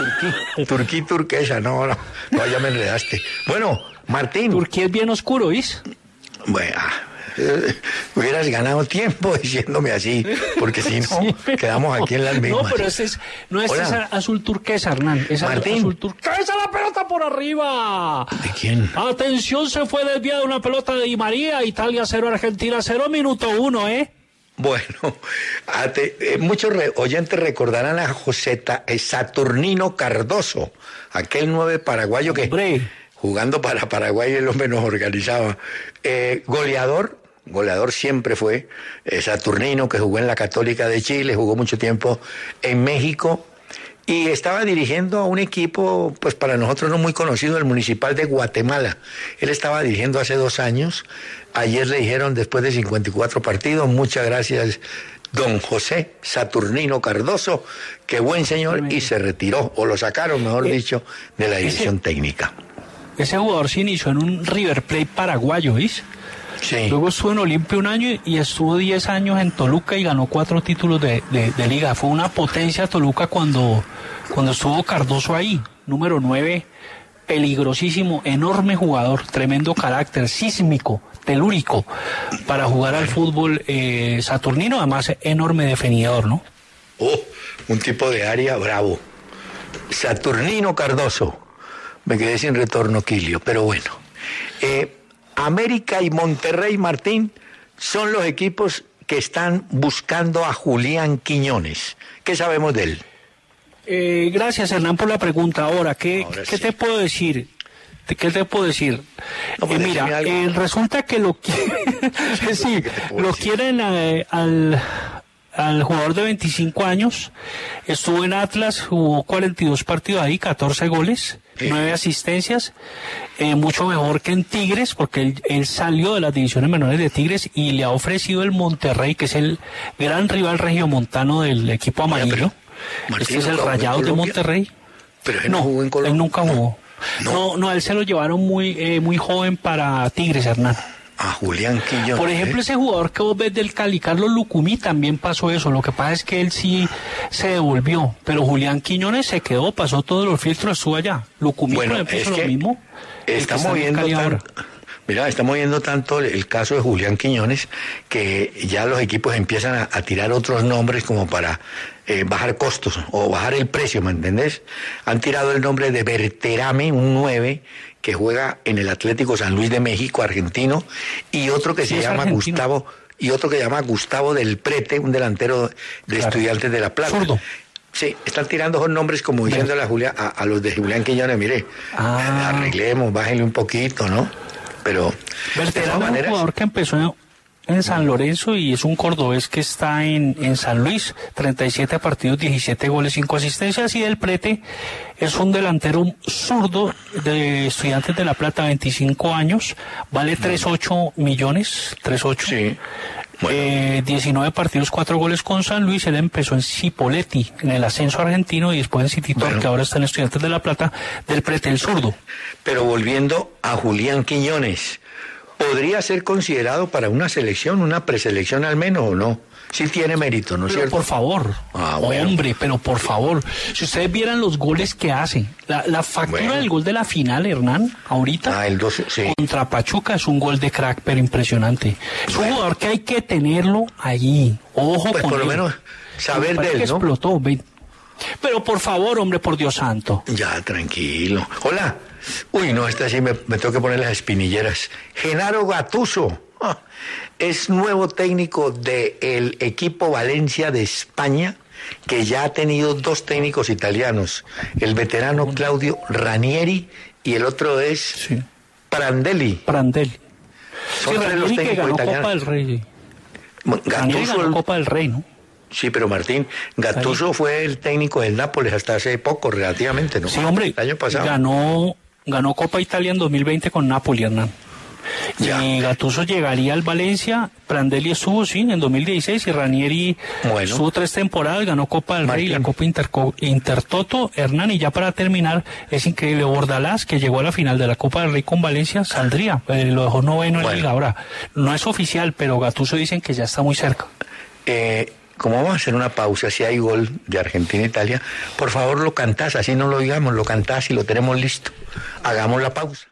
turquesa, no, ya me enredaste. Bueno, Martín. Turquía es bien oscuro, ¿is? Bueno, hubieras ganado tiempo diciéndome así, porque si no, sí, quedamos aquí en las mismas. No, pero no es azul turquesa, Hernán. Es Martín. Azul turquesa, la pelota por arriba. ¿De quién? Atención, se fue desviada una pelota de Di María. Italia 0, Argentina 0, minuto 1, ¿eh? Bueno, muchos oyentes recordarán a Saturnino Cardoso, aquel 9 paraguayo que jugando para Paraguay el hombre nos organizaba. Goleador siempre fue, Saturnino, que jugó en la Católica de Chile, jugó mucho tiempo en México y estaba dirigiendo a un equipo, pues para nosotros no muy conocido, el Municipal de Guatemala. Él estaba dirigiendo hace 2 años. Ayer le dijeron, después de 54 partidos, muchas gracias, don José Saturnino Cardoso, qué buen señor, y se retiró, o lo sacaron, mejor dicho, de la dirección técnica. Ese jugador se inició en un River Plate paraguayo, ¿viste? Sí. Luego estuvo en Olimpia 1 año y estuvo 10 años en Toluca y ganó 4 títulos de liga. Fue una potencia Toluca cuando estuvo Cardoso ahí, número 9, peligrosísimo, enorme jugador, tremendo carácter, sísmico, telúrico para jugar al fútbol. Saturnino, además enorme definidor, ¿no? Un tipo de área bravo. Saturnino Cardoso. Me quedé sin retorno, Quilio, pero bueno. América y Monterrey, Martín, son los equipos que están buscando a Julián Quiñones. ¿Qué sabemos de él? Gracias, Hernán, por la pregunta. Ahora, ¿qué sí. te puedo decir? ¿Qué te puedo decir? No, pues mira, resulta que lo quieren al jugador de 25 años. Estuvo en Atlas, jugó 42 partidos ahí, 14 goles, 9 asistencias, mucho mejor que en Tigres, porque él salió de las divisiones menores de Tigres y le ha ofrecido el Monterrey, que es el gran rival regiomontano del equipo amarillo. Este es el Rayados de Monterrey. Pero él no jugó en Colombia. Él nunca jugó. No, a él se lo llevaron muy joven para Tigres, Hernán. A Julián Quiñones. Por ejemplo, ese jugador que vos ves del Cali, Carlos Lucumí, también pasó eso. Lo que pasa es que él sí se devolvió, pero Julián Quiñones se quedó, pasó todos los filtros, estuvo allá. Lucumí, por ejemplo, es lo mismo. Estamos viendo tanto el caso de Julián Quiñones que ya los equipos empiezan a tirar otros nombres como para bajar costos o bajar el precio, ¿me entendés? Han tirado el nombre de Berterame, un 9 que juega en el Atlético San Luis de México, argentino, y otro que se llama argentino. Gustavo del Prete, un delantero de Estudiantes de La Plata. Zurdo. Sí, están tirando esos nombres como diciéndole a los de Julián Quiñones, mire, arreglemos, bájenle un poquito, ¿no? Pero Berterame es un jugador que empezó en San Lorenzo y es un cordobés que está en San Luis, 37 partidos, 17 goles, 5 asistencias, y del Prete es un delantero zurdo de Estudiantes de La Plata, 25 años, vale 3.8 millones, 3.8. Sí. Bueno. 19 partidos, 4 goles con San Luis. Él empezó en Cipolletti, en el ascenso argentino, y después en City Torque, que ahora está en Estudiantes de La Plata, del Prete, el zurdo. Pero volviendo a Julián Quiñones, ¿podría ser considerado para una selección, una preselección al menos, o no? Sí tiene mérito, ¿no es cierto? Por favor, bueno. Hombre, pero por favor, si ustedes vieran los goles que hace, la factura del gol de la final, Hernán, ahorita, el 12, sí. Contra Pachuca, es un gol de crack, pero impresionante. Es un jugador que hay que tenerlo allí, ojo pues con por él. Lo menos saber de él, ¿no? Explotó, pero por favor, hombre, por Dios santo. Ya, tranquilo. Hola. Uy, no, esta sí me tengo que poner las espinilleras. Genaro Gattuso es nuevo técnico del equipo Valencia de España, que ya ha tenido 2 técnicos italianos, el veterano Claudio Ranieri y el otro es Prandelli. Son Sí, los técnicos que ganó italianos. Copa del Rey. Gattuso, ganó Copa del Rey, ¿no? Sí, pero Martín, Gattuso fue el técnico del Nápoles hasta hace poco, relativamente, ¿no? Sí, hombre, el año pasado. Ganó Copa Italia en 2020 con Napoli, Hernán. Ya. Y Gattuso llegaría al Valencia. Prandelli estuvo, sí, en 2016, y Ranieri estuvo 3 temporadas, ganó Copa del Rey, la Copa Intertoto, Hernán, y ya para terminar, es increíble, Bordalás, que llegó a la final de la Copa del Rey con Valencia, saldría, lo dejó noveno en la liga. Ahora, no es oficial, pero Gattuso dicen que ya está muy cerca. Como vamos a hacer una pausa, si hay gol de Argentina-Italia, por favor lo cantás, así no lo digamos, lo cantás y lo tenemos listo. Hagamos la pausa.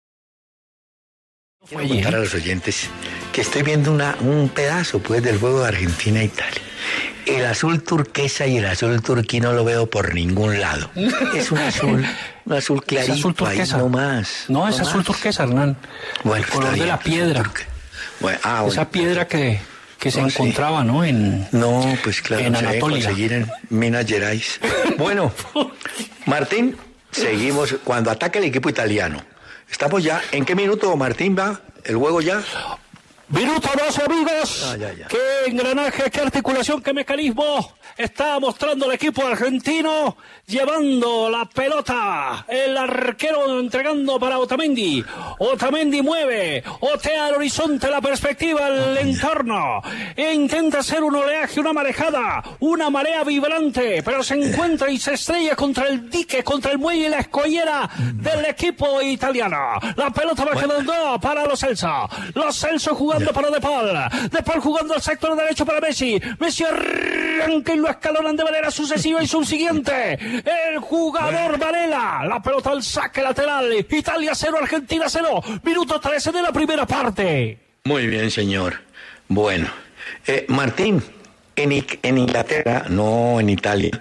Quiero contar a los oyentes que estoy viendo un pedazo pues del juego de Argentina-Italia. El azul turquesa y el azul turquino lo veo por ningún lado. Es un azul clarito, es azul turquesa. Ahí nomás. No, es azul turquesa, Hernán. Bueno, el color de la piedra. Esa piedra que se encontraba, ¿no? No, pues claro, en se debe Anatolia. conseguir en Minas Gerais. Bueno, Martín, seguimos cuando ataca el equipo italiano. Estamos ya, ¿en qué minuto, Martín, va el juego ya? Minuto 2, amigos. Ya. Qué engranaje, qué articulación, qué mecanismo está mostrando el equipo argentino, llevando la pelota, el arquero entregando para Otamendi. Otamendi mueve, otea al horizonte, la perspectiva, el entorno, e intenta hacer un oleaje, una marejada, una marea vibrante, pero se encuentra y se estrella contra el dique, contra el muelle y la escollera del equipo italiano. La pelota va quedando para Los Celso jugando para De Paul jugando al sector derecho para Messi arranca y lo escalonan de manera sucesiva y subsiguiente. El jugador Varela, la pelota al saque lateral. Italia 0, Argentina 0. Minuto 13 de la primera parte. Muy bien, señor. Bueno, Martín, En Inglaterra, no en Italia,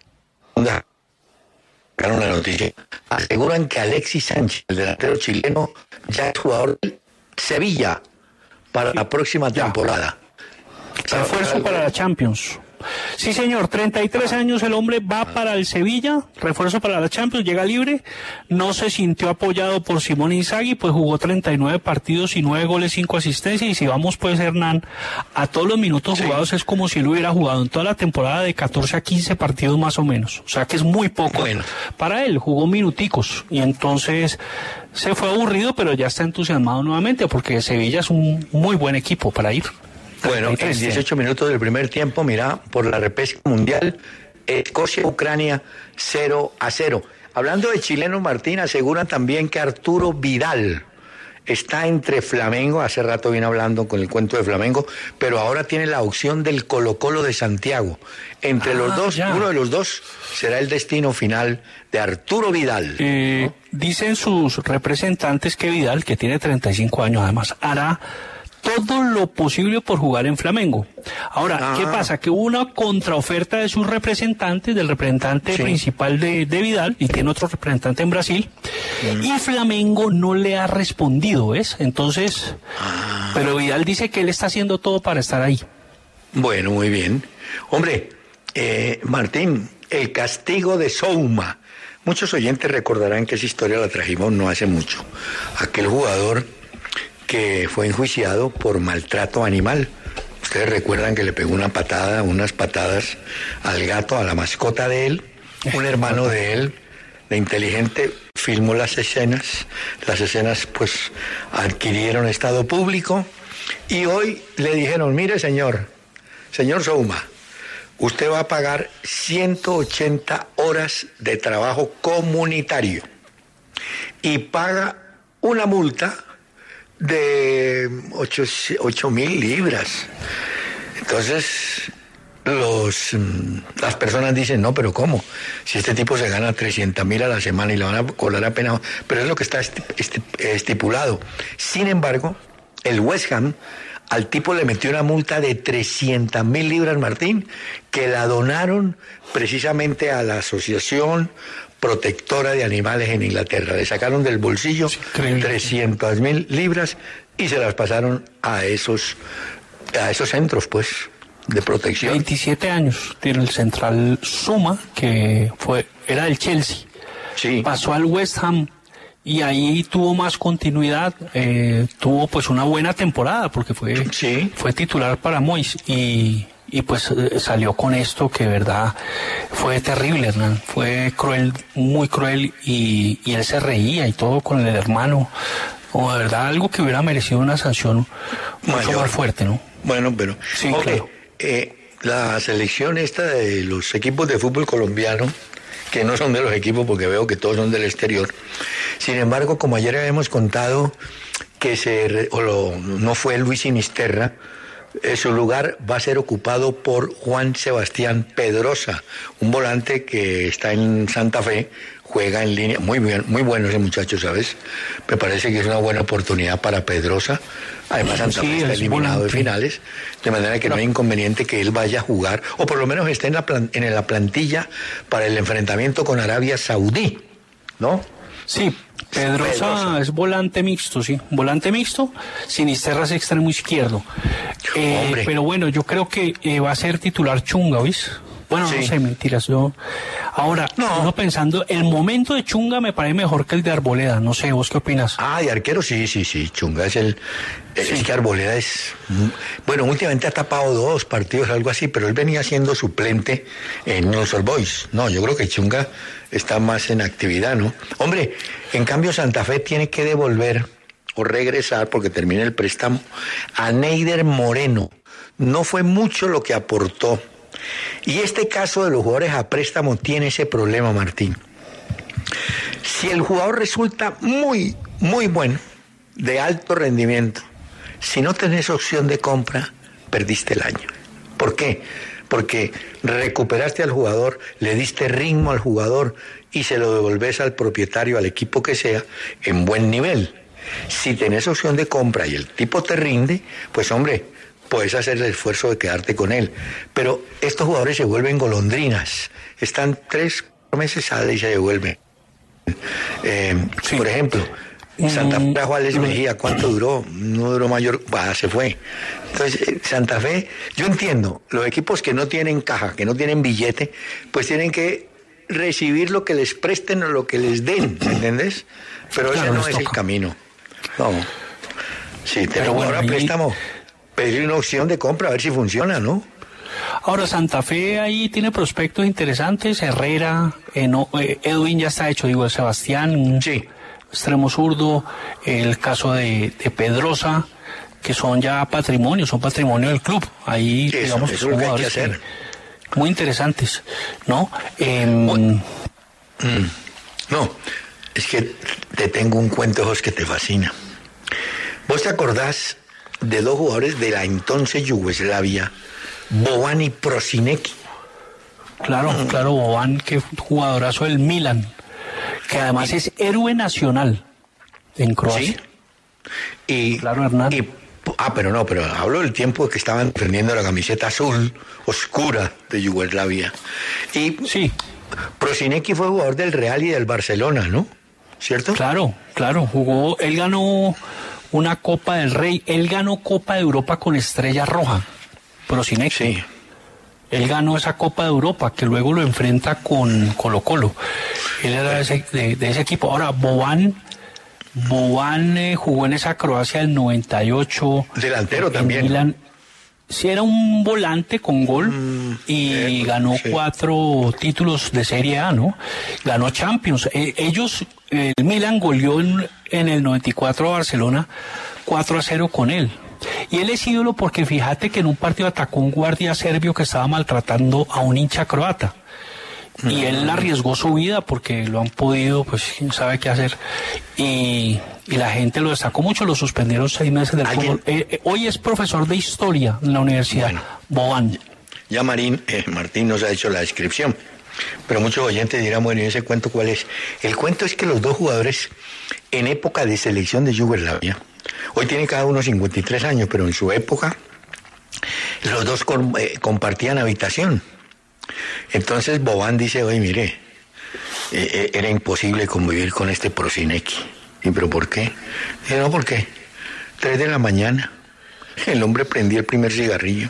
sacaron la noticia, aseguran que Alexis Sánchez, el delantero chileno, ya es jugador del Sevilla para la próxima temporada. Refuerzo para la Champions. Sí, señor, 33 años el hombre va para el Sevilla, refuerzo para la Champions, llega libre, no se sintió apoyado por Simone Inzaghi, pues jugó 39 partidos y 9 goles, 5 asistencias, y si vamos pues, Hernán, a todos los minutos jugados es como si él hubiera jugado en toda la temporada de 14 a 15 partidos más o menos, o sea que es muy poco para él, jugó minuticos, y entonces se fue aburrido, pero ya está entusiasmado nuevamente, porque Sevilla es un muy buen equipo para ir. Bueno, en 18 minutos del primer tiempo, mira, por la repesca mundial, Escocia-Ucrania 0-0. Hablando de chilenos, Martín, aseguran también que Arturo Vidal está entre Flamengo, hace rato viene hablando con el cuento de Flamengo, pero ahora tiene la opción del Colo-Colo de Santiago. Entre los dos, uno de los dos será el destino final de Arturo Vidal. ¿No? Dicen sus representantes que Vidal, que tiene 35 años además, hará todo lo posible por jugar en Flamengo. Ahora, ¿qué pasa? Que hubo una contraoferta de sus representantes, del representante principal de Vidal, y tiene otro representante en Brasil, y Flamengo no le ha respondido, ¿ves? Entonces, pero Vidal dice que él está haciendo todo para estar ahí. Bueno, muy bien. Hombre, Martín, el castigo de Souma. Muchos oyentes recordarán que esa historia la trajimos no hace mucho. Aquel jugador que fue enjuiciado por maltrato animal. Ustedes recuerdan que le pegó unas patadas al gato, a la mascota de él. Un hermano de él, de inteligente, filmó las escenas. Las escenas, pues, adquirieron estado público. Y hoy le dijeron, mire, señor Souma, usted va a pagar 180 horas de trabajo comunitario. Y paga una multa de 8.000 libras. Entonces las personas dicen, no, pero ¿cómo? Si este tipo se gana 300.000 a la semana y le van a cobrar apenas, pero es lo que está estipulado. Sin embargo, el West Ham al tipo le metió una multa de 300.000 libras, Martín, que la donaron precisamente a la Asociación Protectora de Animales en Inglaterra. Le sacaron del bolsillo 300.000 libras y se las pasaron a esos centros, pues, de protección. 27 años tiene el central Souma, que era del Chelsea. Sí. Pasó al West Ham y ahí tuvo más continuidad, tuvo pues una buena temporada porque fue titular para Moyes y pues salió con esto que de verdad fue terrible, Hernán, fue cruel, muy cruel, y él se reía y todo con el hermano, o de verdad algo que hubiera merecido una sanción mucho más fuerte, ¿no? Bueno, pero sí, claro. La selección esta de los equipos de fútbol colombiano, que no son de los equipos porque veo que todos son del exterior, sin embargo, como ayer habíamos contado que no fue Luis Sinisterra, su lugar va a ser ocupado por Juan Sebastián Pedrosa, un volante que está en Santa Fe, juega en línea, muy bien, muy bueno ese muchacho, ¿sabes? Me parece que es una buena oportunidad para Pedrosa. Además, Santa Fe está eliminado de finales, de manera que no hay inconveniente que él vaya a jugar, o por lo menos esté en la plantilla para el enfrentamiento con Arabia Saudí, ¿no? Sí, Pedrosa es volante mixto, sí, volante mixto, Sinisterra es extremo izquierdo. Pero bueno, yo creo que va a ser titular Chunga, ¿oís? Bueno, no sé, mentiras, ahora, uno pensando, el momento de Chunga me parece mejor que el de Arboleda, no sé, ¿vos qué opinas? De arquero, sí, Chunga es es que Arboleda bueno, últimamente ha tapado 2 partidos, algo así, pero él venía siendo suplente en News Old Boys. No, yo creo que Chunga está más en actividad, ¿no? Hombre, en cambio Santa Fe tiene que devolver o regresar, porque termina el préstamo, a Neider Moreno. No fue mucho lo que aportó. Y este caso de los jugadores a préstamo tiene ese problema, Martín. Si el jugador resulta muy, muy bueno, de alto rendimiento, si no tenés opción de compra, perdiste el año. ¿Por qué? Porque recuperaste al jugador, le diste ritmo al jugador y se lo devolves al propietario, al equipo que sea, en buen nivel. Si tenés opción de compra y el tipo te rinde, pues hombre, puedes hacer el esfuerzo de quedarte con él. Pero estos jugadores se vuelven golondrinas. Están 3 meses, sale y se devuelven. Por ejemplo, Santa Fe a Juárez Mejía, ¿cuánto duró? No duró mayor, se fue. Entonces, Santa Fe, yo entiendo, los equipos que no tienen caja, que no tienen billete, pues tienen que recibir lo que les presten o lo que les den, ¿entiendes? Pero claro, ese no es el camino. No. Sí, pero bueno, ahora préstamo, pedir una opción de compra, a ver si funciona, ¿no? Ahora, Santa Fe ahí tiene prospectos interesantes. Herrera, Edwin ya está hecho, digo, Sebastián, sí, extremo zurdo, el caso de Pedrosa, que son ya patrimonio del club. Ahí, sí, digamos, eso es lo que hay que hacer. Muy interesantes, ¿no? No, es que te tengo un cuento, Jos, que te fascina. ¿Vos te acordás de 2 jugadores de la entonces Yugoslavia, Boban y Prosinecki? Claro, Boban, que jugadorazo del Milan, que además es héroe nacional en Croacia. Sí. Claro, Hernán. Pero hablo del tiempo que estaban defendiendo la camiseta azul oscura de Yugoslavia. Y sí, Prosinecki fue jugador del Real y del Barcelona, ¿no? ¿Cierto? Claro, jugó, él ganó una Copa del Rey, él ganó Copa de Europa con Estrella Roja, Prosinecki. Sí. Él ganó esa Copa de Europa, que luego lo enfrenta con Colo-Colo. Él era de ese equipo. Ahora, Boban jugó en esa Croacia del 98. Delantero también. Milan. Sí, era un volante con gol y ganó 4 títulos de Serie A, ¿no? Ganó Champions. El Milan goleó en el 94 a Barcelona 4-0 con él. Y él es ídolo porque fíjate que en un partido atacó un guardia serbio que estaba maltratando a un hincha croata. Y él arriesgó su vida porque lo han podido, pues quién sabe qué hacer. Y la gente lo destacó mucho, lo suspendieron 6 meses del fútbol. Hoy es profesor de historia en la universidad, Boban. Ya Martín nos ha hecho la descripción, pero muchos oyentes dirán, bueno, ¿y ese cuento cuál es? El cuento es que los 2 jugadores en época de selección de Yugoslavia, hoy tienen cada uno 53 años, pero en su época los 2 compartían habitación. Entonces Boban dice, oye, mire, era imposible convivir con este Prosinecki. ¿Y pero por qué? Dice, no, ¿por qué? 3 de la mañana, el hombre prendía el primer cigarrillo.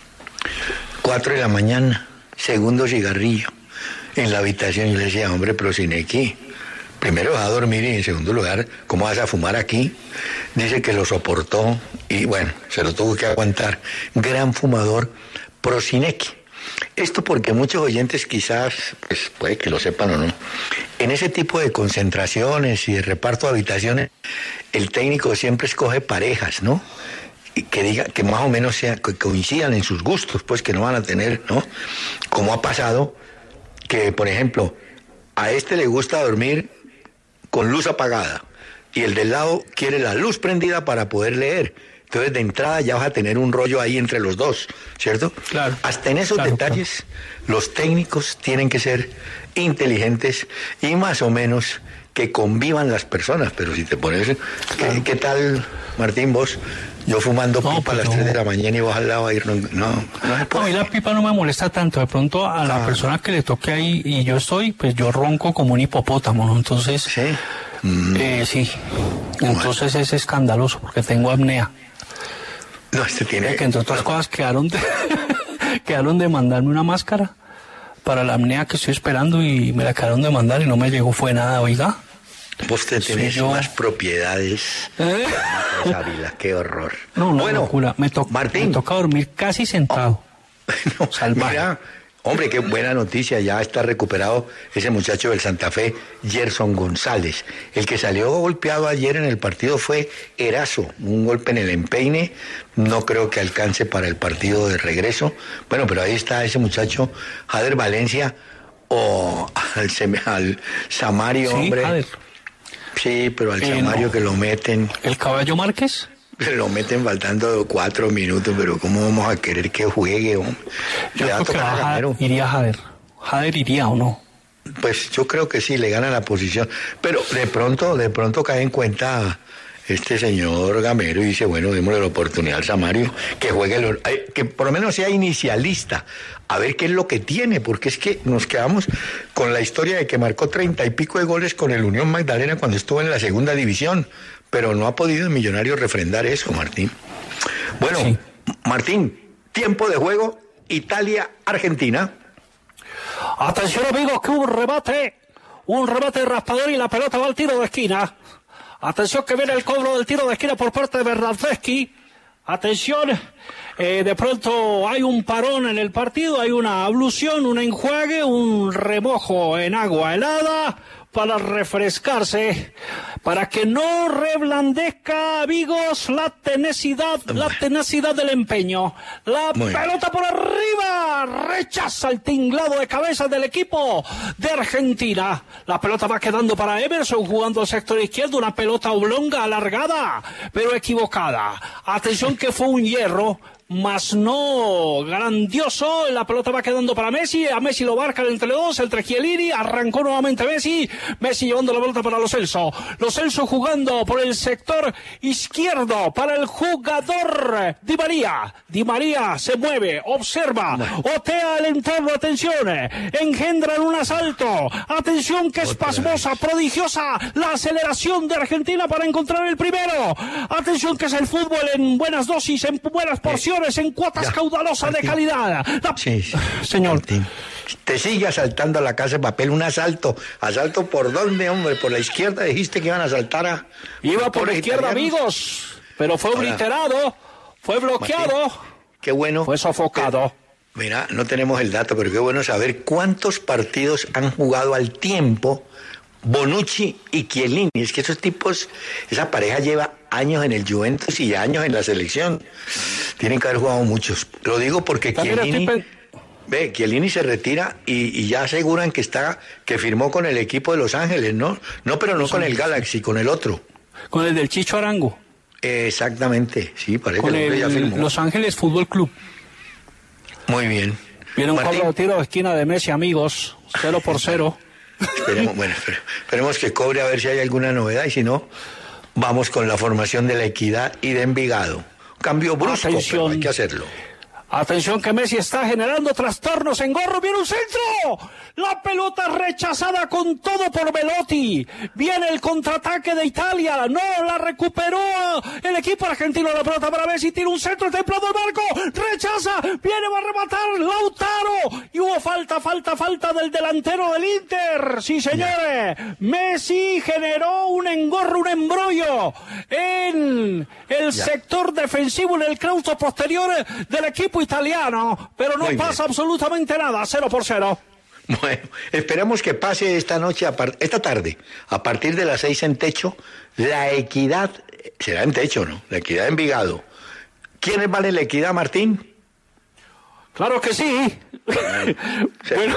4 de la mañana, segundo cigarrillo en la habitación. Yo le decía, hombre, Prosinecki, primero vas a dormir y en segundo lugar, ¿cómo vas a fumar aquí? Dice que lo soportó y bueno, se lo tuvo que aguantar. Gran fumador, Prosinecki. Esto porque muchos oyentes quizás, pues puede que lo sepan o no, en ese tipo de concentraciones y de reparto de habitaciones, el técnico siempre escoge parejas, ¿no? Y que diga, que más o menos que coincidan en sus gustos, pues que no van a tener, ¿no? Como ha pasado, que por ejemplo, a este le gusta dormir con luz apagada y el del lado quiere la luz prendida para poder leer. Entonces, de entrada ya vas a tener un rollo ahí entre los 2, ¿cierto? Claro. Hasta en esos detalles, los técnicos tienen que ser inteligentes y más o menos que convivan las personas. Pero si te pones... ¿Qué tal, Martín, vos? Yo fumando pipa a las 3 de la mañana y vos al lado ahí... No, a mí la pipa no me molesta tanto. De pronto a la persona que le toque ahí y yo estoy, pues yo ronco como un hipopótamo, ¿no? Entonces... ¿Sí? Sí. Entonces es escandaloso porque tengo apnea. No, tiene... Que entre otras cosas quedaron de mandarme una máscara para la apnea que estoy esperando y me la quedaron de mandar y no me llegó fue nada, oiga. Vos tenés más propiedades. Ávila, qué horror. No, bueno, locura. Martín, me toca dormir casi sentado. No, salvaje. Mira, hombre, qué buena noticia, ya está recuperado ese muchacho del Santa Fe, Gerson González. El que salió golpeado ayer en el partido fue Erazo, un golpe en el empeine, no creo que alcance para el partido de regreso. Bueno, pero ahí está ese muchacho, Jader Valencia, o al Samario, sí, hombre. Jader. Sí, pero al Samario no. Que lo meten. ¿El Caballo Márquez? Lo meten faltando 4 minutos, pero ¿cómo vamos a querer que juegue, hombre? Yo creo que iría Jader. ¿Jader iría o no? Pues yo creo que sí, le gana la posición. Pero de pronto cae en cuenta este señor Gamero y dice, bueno, démosle la oportunidad al Samario, que juegue, que por lo menos sea inicialista, a ver qué es lo que tiene, porque es que nos quedamos con la historia de que marcó 30 y pico de goles con el Unión Magdalena cuando estuvo en la segunda división, pero no ha podido el Millonario refrendar eso, Martín. Bueno, sí. Martín, tiempo de juego, Italia-Argentina. Atención amigos, que un remate de raspador y la pelota va al tiro de esquina. Atención que viene el cobro del tiro de esquina por parte de Bernardeschi. Atención, de pronto hay un parón en el partido, hay una ablución, un enjuague, un remojo en agua helada para refrescarse, para que no reblandezca, amigos, la tenacidad del empeño. La pelota por arriba, rechaza el tinglado de cabeza del equipo de Argentina. La pelota va quedando para Emerson jugando al sector izquierdo, una pelota oblonga, alargada, pero equivocada. Atención que fue un hierro, más no grandioso. La pelota va quedando para Messi, a Messi lo marcan entre dos, entre Chiellini, arrancó nuevamente Messi llevando la pelota para Lo Celso jugando por el sector izquierdo para el jugador Di María se mueve, observa, otea el entorno, atención, engendran un asalto, atención que es pasmosa, prodigiosa la aceleración de Argentina para encontrar el primero, atención que es el fútbol en buenas dosis, en buenas porciones, en cuotas caudalosas, Martín, de calidad. Sí, señor. Martín, te sigue asaltando a la Casa de Papel, un asalto. ¿Asalto por dónde, hombre? ¿Por la izquierda? Dijiste que iban a asaltar a... Iba por la izquierda, amigos, pero fue obliterado, fue bloqueado. Martín, qué bueno. Fue sofocado. Mira, no tenemos el dato, pero qué bueno saber cuántos partidos han jugado al tiempo Bonucci y Chiellini. Es que esos tipos, esa pareja lleva años en el Juventus y años en la selección. Tienen que haber jugado muchos. Lo digo porque Chiellini se retira y ya aseguran que firmó con el equipo de Los Ángeles, ¿no? No, pero no con el Galaxy, con el otro. Con el del Chicho Arango. Exactamente, sí, parece con que ya firmó. Los Ángeles Fútbol Club. Muy bien. Viene un cobro de tiro de esquina de Messi, amigos, 0-0. Esperemos que cobre a ver si hay alguna novedad y si no, vamos con la formación de La Equidad y de Envigado. Cambio brusco, pero hay que hacerlo. Atención que Messi está generando trastornos en Gorro, viene un centro, la pelota rechazada con todo por Belotti, viene el contraataque de Italia, no la recuperó el equipo argentino, la pelota para Messi, tira un centro templado al marco, rechaza, viene, va a rematar Lautaro, y hubo falta del delantero del Inter, sí señores, Messi generó un engorro, un embrollo en el sector defensivo, en el claustro posterior del equipo italiano, pero no pasa absolutamente nada, 0-0. Bueno, esperemos que pase esta tarde, a partir de las 6 en Techo, La Equidad, será en Techo, ¿no? La Equidad de Envigado. ¿Quiénes vale La Equidad, Martín? Claro que sí. Bueno,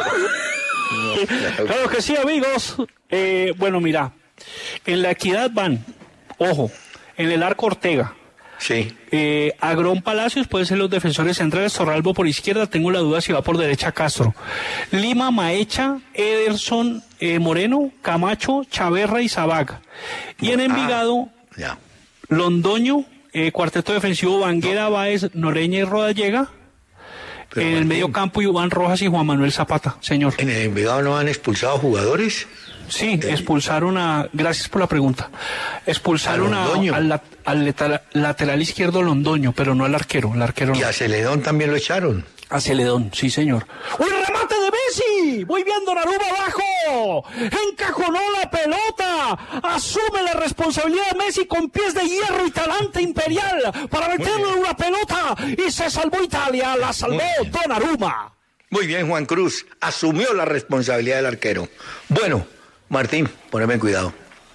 claro que sí, amigos. Bueno, mira, en La Equidad van, ojo, en el arco Ortega. Sí. Agrón Palacios pueden ser los defensores centrales, Torralbo por izquierda, tengo la duda si va por derecha Castro. Lima, Maecha, Ederson, Moreno, Camacho, Chaverra y Zabaga. Y en Envigado, Londoño, cuarteto defensivo, Banguera, Báez, Noreña y Rodallega. En el medio campo, Iván Rojas y Juan Manuel Zapata, señor. ¿En el Envigado no han expulsado jugadores? Sí, expulsaron gracias por la pregunta, expulsaron al lateral izquierdo Londoño, pero no al arquero, ¿Y a Celedón también lo echaron? A Celedón, sí señor. ¡Un remate de Messi! Muy bien Donnarumma abajo, encajonó la pelota, asume la responsabilidad de Messi con pies de hierro y talante imperial para meterle una pelota y se salvó Italia, la salvó Donnarumma. Muy bien, Juan Cruz, asumió la responsabilidad del arquero. Bueno, Martín, poneme cuidado.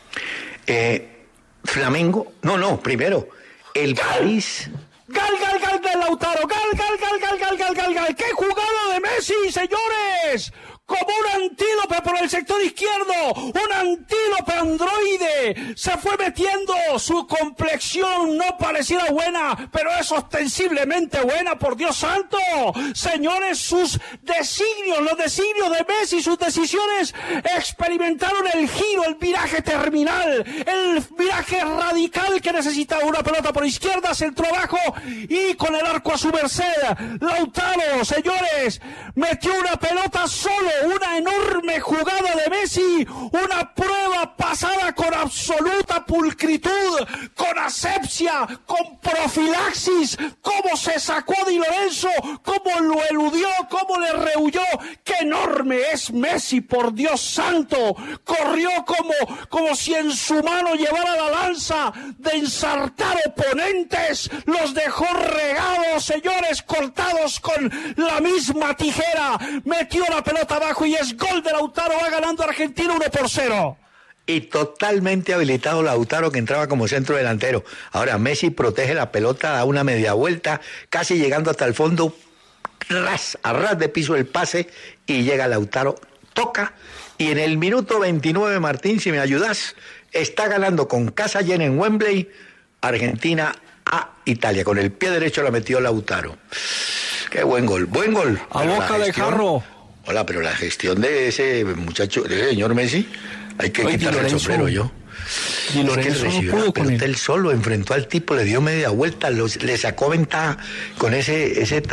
Flamengo, primero, el París. ¡Gal de Lautaro! ¡Gal! ¡Qué jugada de Messi, señores! Como un antílope antílope por el sector izquierdo, un antílope androide, se fue metiendo, su complexión no pareciera buena, pero es ostensiblemente buena, por Dios santo. Señores, sus designios, los designios de Messi, sus decisiones experimentaron el giro, el viraje terminal, el viraje radical que necesitaba. Una pelota por izquierda, centro abajo y con el arco a su merced. Lautaro, señores, metió una pelota solo, una enorme jugada de Messi, una prueba pasada con absoluta pulcritud, con asepsia, con profilaxis, cómo se sacó a Di Lorenzo, cómo lo eludió, cómo le rehuyó. ¡Qué enorme es Messi, por Dios santo! Corrió como si en su mano llevara la lanza de ensartar oponentes, los dejó regados, señores, cortados con la misma tijera. Metió la pelota abajo y es gol de Lautaro, va ganando Argentina 1-0. Y totalmente habilitado Lautaro, que entraba como centro delantero. Ahora Messi protege la pelota, da una media vuelta, casi llegando hasta el fondo, a ras de piso el pase, y llega Lautaro, toca, y en el minuto 29, Martín, si me ayudas, está ganando con casa llena en Wembley, Argentina a Italia. Con el pie derecho la metió Lautaro. Qué buen gol, buen gol. A boca de jarro. Hola, pero la gestión de ese muchacho, de ese señor Messi, hay que quitarle el sombrero yo. Di Lorenzo es que él recibió la pelota él solo, enfrentó al tipo, le dio media vuelta, le sacó ventaja con ese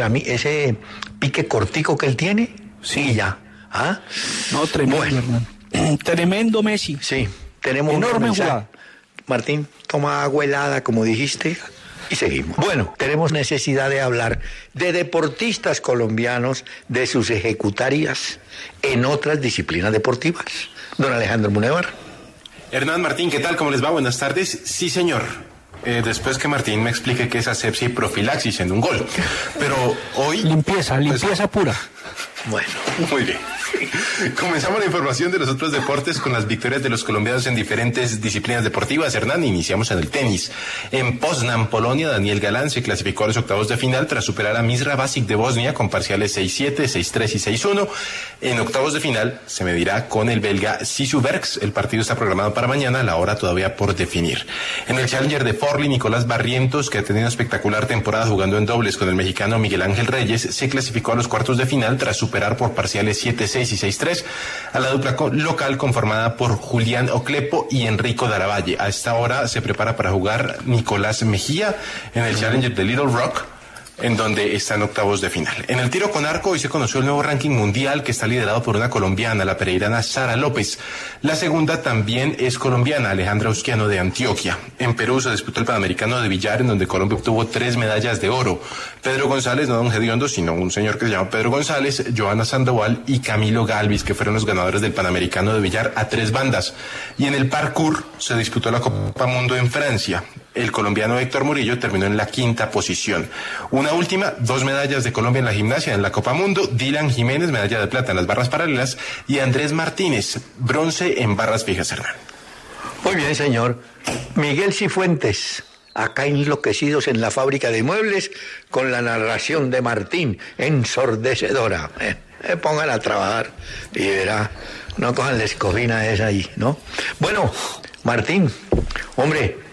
pique cortico que él tiene. Sí, y ya. ¿Ah? No, tremendo, bueno. Hermano. Tremendo Messi. Sí, tenemos enorme jugada. Martín, toma agua helada, como dijiste, y seguimos. Bueno, tenemos necesidad de hablar de deportistas colombianos, de sus ejecutarias en otras disciplinas deportivas. Don Alejandro Munevar. Hernán, Martín, ¿qué tal? ¿Cómo les va? Buenas tardes. Sí, señor. Después que Martín me explique qué es asepsia y profilaxis en un gol. Pero hoy... Limpieza pura. Bueno. Muy bien. Comenzamos la información de los otros deportes con las victorias de los colombianos en diferentes disciplinas deportivas. Hernán, iniciamos en el tenis. En Poznan, Polonia, Daniel Galán se clasificó a los octavos de final tras superar a Misra Basic de Bosnia con parciales 6-7, 6-3 y 6-1. En octavos de final se medirá con el belga Sisu Bergs. El partido está programado para mañana, la hora todavía por definir. En el Challenger de Forlì, Nicolás Barrientos, que ha tenido una espectacular temporada jugando en dobles con el mexicano Miguel Ángel Reyes, se clasificó a los cuartos de final tras superar por parciales 7-6 y 6-3 a la dupla local conformada por Julián Oclepo y Enrico Daravalle. A esta hora se prepara para jugar Nicolás Mejía en el Challenger de Little Rock, en donde están octavos de final. En el tiro con arco hoy se conoció el nuevo ranking mundial, que está liderado por una colombiana, la pereirana Sara López. La segunda también es colombiana, Alejandra Usquiano de Antioquia. En Perú se disputó el Panamericano de Billar, en donde Colombia obtuvo 3 medallas de oro. Pedro González, no don Gediondo, sino un señor que se llama Pedro González, Joana Sandoval y Camilo Galvis, que fueron los ganadores del Panamericano de Billar a 3 bandas. Y en el parkour se disputó la Copa Mundo en Francia. El colombiano Héctor Murillo terminó en la 5ª posición. Una última, 2 medallas de Colombia en la gimnasia en la Copa Mundo. Dylan Jiménez, medalla de plata en las barras paralelas, y Andrés Martínez, bronce en barras fijas, Hernán. Muy bien, señor. Miguel Cifuentes, acá enloquecidos en la fábrica de muebles, con la narración de Martín, ensordecedora. Pongan a trabajar y verá, no cojan la escobina esa ahí, ¿no? Bueno, Martín, hombre,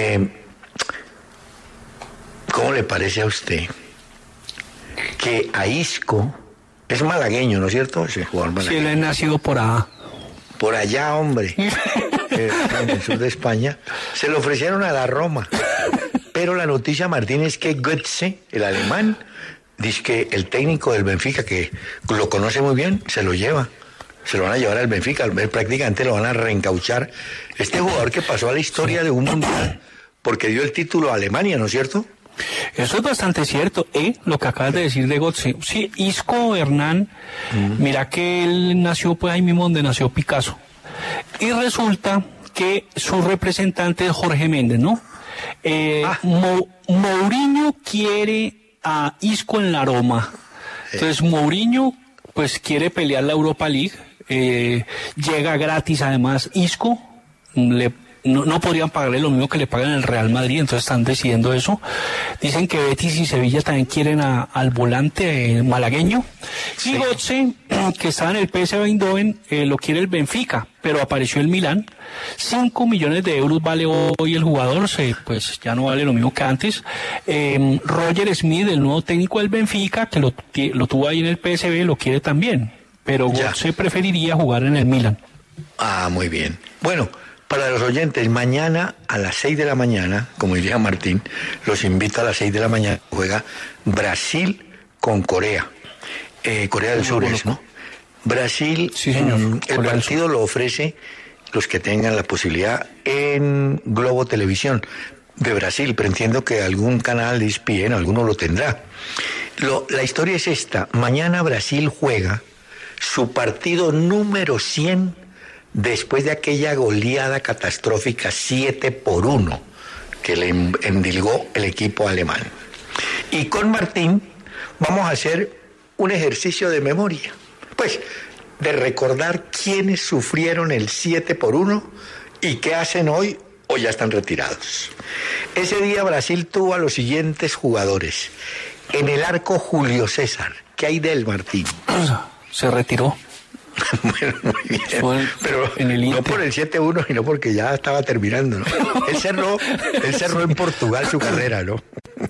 ¿cómo le parece a usted que a Isco, es malagueño, ¿no es cierto? Ese jugador malagueño. Sí, él es nacido por allá. Por allá, hombre, en el sur de España, se lo ofrecieron a la Roma. Pero la noticia, Martín, es que Götze, el alemán, dice que el técnico del Benfica, que lo conoce muy bien, se lo lleva. Se lo van a llevar al Benfica, prácticamente lo van a reencauchar. Este jugador que pasó a la historia de un mundial, porque dio el título a Alemania, ¿no es cierto? Eso es bastante cierto, lo que acabas de decir de Götze. Sí, Isco, Hernán, mira que él nació pues ahí mismo donde nació Picasso. Y resulta que su representante es Jorge Méndez, ¿no? Mourinho quiere a Isco en la Roma. Entonces Mourinho pues quiere pelear la Europa League. Llega gratis además Isco, le no podrían pagarle lo mismo que le pagan al Real Madrid, entonces están decidiendo eso. Dicen que Betis y Sevilla también quieren al volante malagueño. Sí. Y Götze, que estaba en el PSV Eindhoven, lo quiere el Benfica, pero apareció el Milán. 5 millones de euros vale hoy el jugador, pues ya no vale lo mismo que antes. Roger Smith, el nuevo técnico del Benfica, que lo tuvo ahí en el PSV, lo quiere también, pero Götze preferiría jugar en el Milán. Ah, muy bien. Bueno, para los oyentes, mañana a las 6 de la mañana, como diría Martín, los invito a las 6 de la mañana, juega Brasil con Corea. Corea del Sur es, ¿no? Brasil, sí, señor. El partido lo ofrece los que tengan la posibilidad en Globo Televisión de Brasil, pero entiendo que algún canal de ESPN, alguno lo tendrá. La historia es esta: mañana Brasil juega su partido número 100 después de aquella goleada catastrófica 7-1 que le endilgó el equipo alemán. Y con Martín vamos a hacer un ejercicio de memoria, pues de recordar quiénes sufrieron el 7-1 y qué hacen hoy o ya están retirados. Ese día Brasil tuvo a los siguientes jugadores. En el arco, Julio César. ¿Qué hay de él, Martín? Se retiró. Bueno, muy bien. Pero no por el 7-1, sino porque ya estaba terminando, ¿no? Él cerró en Portugal su carrera, ¿no?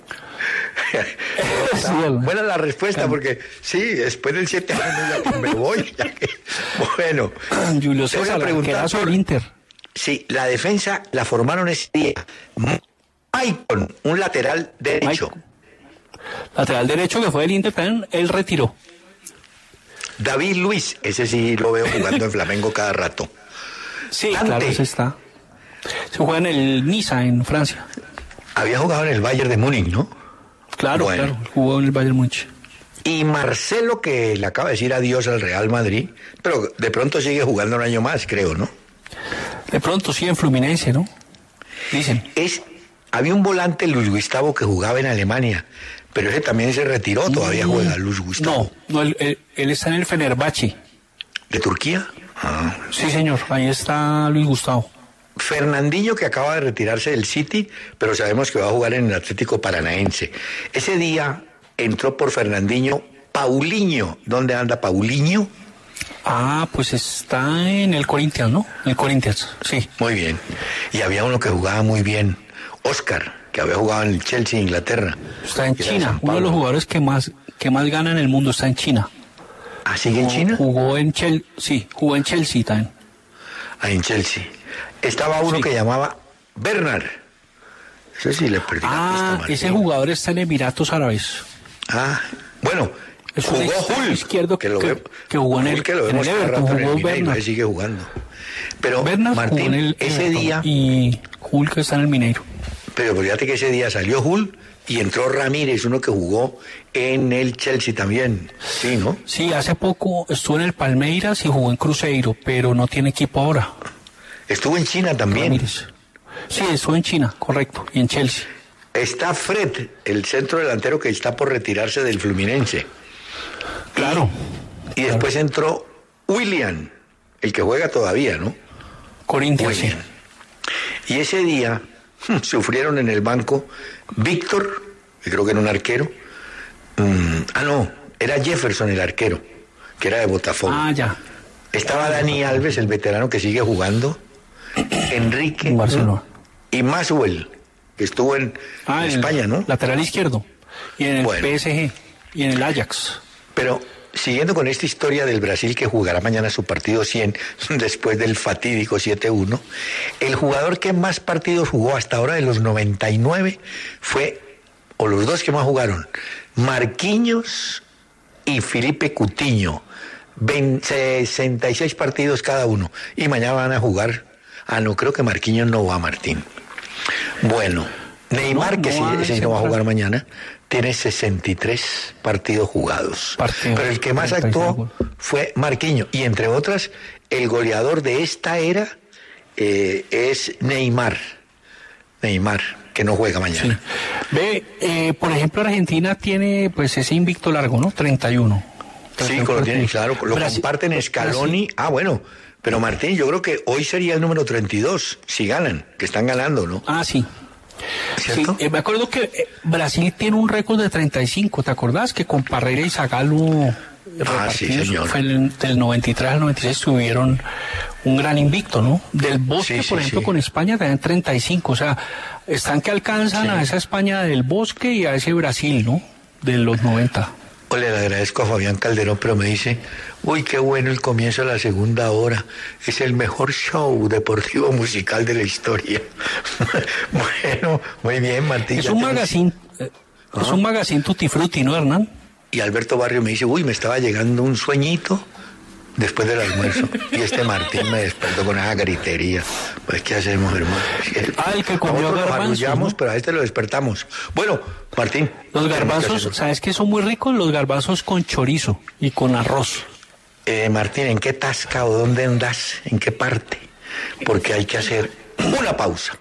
Buena la respuesta, porque sí, después del 7-1 ya me voy. Bueno, Julio César, que era sobre el Inter. Sí, la defensa la formaron ese día. Maicon, un lateral derecho. Lateral derecho que fue del Inter, también él retiró. David Luiz, ese sí lo veo jugando en Flamengo cada rato. Sí, claro, ese está. Se juega en el Niza, en Francia. Había jugado en el Bayern de Múnich, ¿no? Claro, claro, jugó en el Bayern Múnich. Y Marcelo, que le acaba de decir adiós al Real Madrid, pero de pronto sigue jugando un año más, creo, ¿no? De pronto sí en Fluminense, ¿no? Dicen. Había un volante, Luis Gustavo, que jugaba en Alemania, pero ese también se retiró, todavía juega Luis Gustavo. No, él está en el Fenerbahce. ¿De Turquía? Ah, sí, señor, ahí está Luis Gustavo. Fernandinho, que acaba de retirarse del City, pero sabemos que va a jugar en el Atlético Paranaense. Ese día entró por Fernandinho Paulinho. ¿Dónde anda Paulinho? Ah, pues está en el Corinthians, ¿no? El Corinthians, sí. Muy bien. Y había uno que jugaba muy bien, Oscar, que había jugado en el Chelsea, Inglaterra. Está en China, uno de los jugadores que más gana en el mundo está en China. ¿Ah, sigue en China? Jugó en Chelsea también. Ah, en Chelsea. Estaba uno que llamaba Bernard. Eso sí le perdí la pista, ese jugador está en Emiratos Árabes. Ah, bueno, es jugó Hull, izquierdo que jugó en el Everton, jugó Bernard. Sigue jugando. Pero Bernard Martín, ese día... Y Hull, que está en el Mineiro. Pero fíjate que ese día salió Hull y entró Ramírez, uno que jugó en el Chelsea también. Sí, ¿no? Sí, hace poco estuvo en el Palmeiras y jugó en Cruzeiro, pero no tiene equipo ahora. Estuvo en China también. Ramírez. Sí, estuvo en China, correcto, y en Chelsea. Está Fred, el centro delantero que está por retirarse del Fluminense. Claro. Y después entró William, el que juega todavía, ¿no? Corinthians, sí. Y ese día sufrieron en el banco Víctor, que creo que era un arquero. No, era Jefferson el arquero, que era de Botafogo. Ah, ya. Estaba Dani Alves, el veterano que sigue jugando. Enrique y Maswell, que estuvo en España, ¿no? Lateral izquierdo. Y en el PSG y en el Ajax. Pero siguiendo con esta historia del Brasil, que jugará mañana su partido 100 después del fatídico 7-1, el jugador que más partidos jugó hasta ahora de los 99 fue, o los dos que más jugaron, Marquinhos y Felipe Coutinho. 66 partidos cada uno. Y mañana van a jugar. No, creo que Marquinhos no va, Martín. Bueno, Neymar, que ese no va a jugar mañana, tiene 63 partidos jugados. Pero el que más actuó fue Marquinhos. Y entre otras, el goleador de esta era es Neymar. Neymar, que no juega mañana. Sí. Por ejemplo, Argentina tiene pues ese invicto largo, ¿no? 31. Sí, lo tienen, claro. Lo comparten Scaloni. Bueno, Pero Martín, yo creo que hoy sería el número 32, si ganan, que están ganando, ¿no? Ah, sí. ¿Cierto? Sí, me acuerdo que Brasil tiene un récord de 35, ¿te acordás? Que con Parreira y Zagallo sí, señor. fue del 93 al 96 tuvieron un gran invicto, ¿no? Del Bosque, Sí, por sí, ejemplo, sí. con España también 35, o sea, están que alcanzan a esa España del Bosque y a ese Brasil, ¿no? De los 90. Le agradezco a Fabián Calderón, pero me dice, uy, qué bueno el comienzo de la segunda hora, es el mejor show deportivo musical de la historia. Bueno, muy bien, Martín. Es ya un te- magazine, es un magazine tutti frutti, ¿no, Hernán? Y Alberto Barrio me dice, uy, me estaba llegando un sueñito después del almuerzo. Y este Martín me despertó con esa gritería. Pues, ¿qué hacemos, hermano? El que comió Nosotros nos garbanzos, arrullamos, ¿no? pero a este lo despertamos. Bueno, Martín. Los tenemos que garbanzos, hacer- ¿sabes qué son muy ricos? Los garbanzos con chorizo y con arroz. Martín, ¿en qué tasca o dónde andas? ¿En qué parte? Porque hay que hacer una pausa.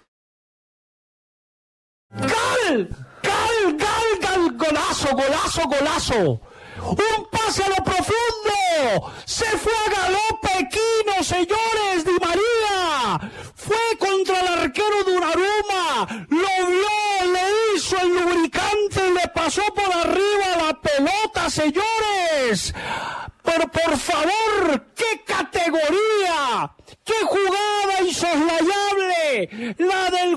¡Gol! ¡Gol! ¡Gol! ¡Gol! ¡Golazo! ¡Golazo! ¡Golazo! ¡Un pase a lo profundo! ¡Se fue a galope Quino, señores! ¡Di María! ¡Fue contra el arquero Donnarumma! ¡Lo vio! ¡Le hizo el lubricante! ¡Le pasó por arriba la pelota, señores! Pero por favor, ¡qué categoría! ¡Qué jugada insoslayable! La del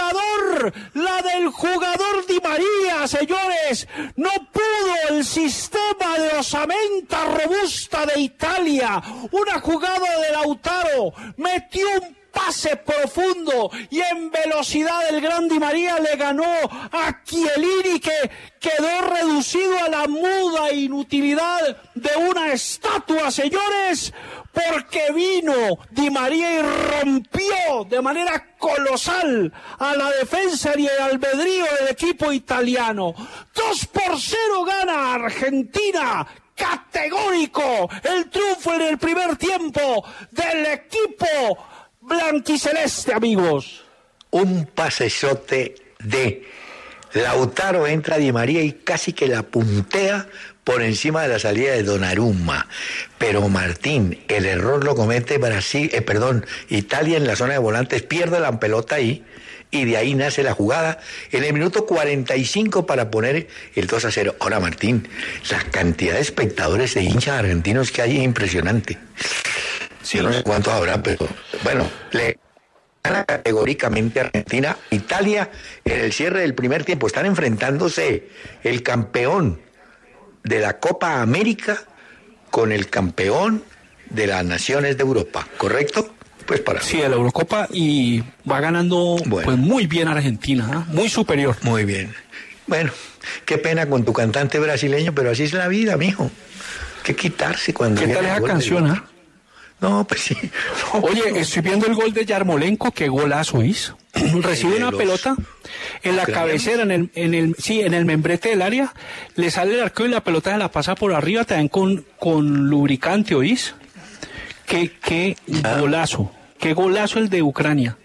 jugador Di María, señores. No pudo el sistema de osamenta robusta de Italia. Una jugada de Lautaro. Metió un pase profundo y en velocidad el gran Di María le ganó a Chiellini, que quedó reducido a la muda inutilidad de una estatua, señores, porque vino Di María y rompió de manera colosal a la defensa y el albedrío del equipo italiano. 2-0 gana Argentina. Categórico el triunfo en el primer tiempo del equipo blanquiceleste, amigos. Un pasesote de Lautaro, entra Di María y casi que la puntea por encima de la salida de Donnarumma. Pero Martín, el error lo comete Italia en la zona de volantes, pierde la pelota ahí y de ahí nace la jugada en el minuto 45 para poner el 2-0. Ahora, Martín, la cantidad de espectadores e hinchas argentinos que hay es impresionante. Sí. Yo no sé cuántos habrá, pero bueno, le gana categóricamente a Argentina. Italia, en el cierre del primer tiempo, están enfrentándose el campeón de la Copa América con el campeón de las Naciones de Europa, ¿correcto? Pues para... Sí, de la Eurocopa, y va ganando pues muy bien Argentina, ¿eh? Muy superior. Muy bien. Bueno, qué pena con tu cantante brasileño, pero así es la vida, mijo. Que quitarse cuando... ¿Qué tal esa canción, No, pues sí. No, Oye, estoy viendo el gol de Yarmolenko, qué golazo hizo. Recibe una pelota en la cabecera, en el membrete del área, le sale el arco y la pelota se la pasa por arriba, también con lubricante, ¿oís? Qué golazo el de Ucrania.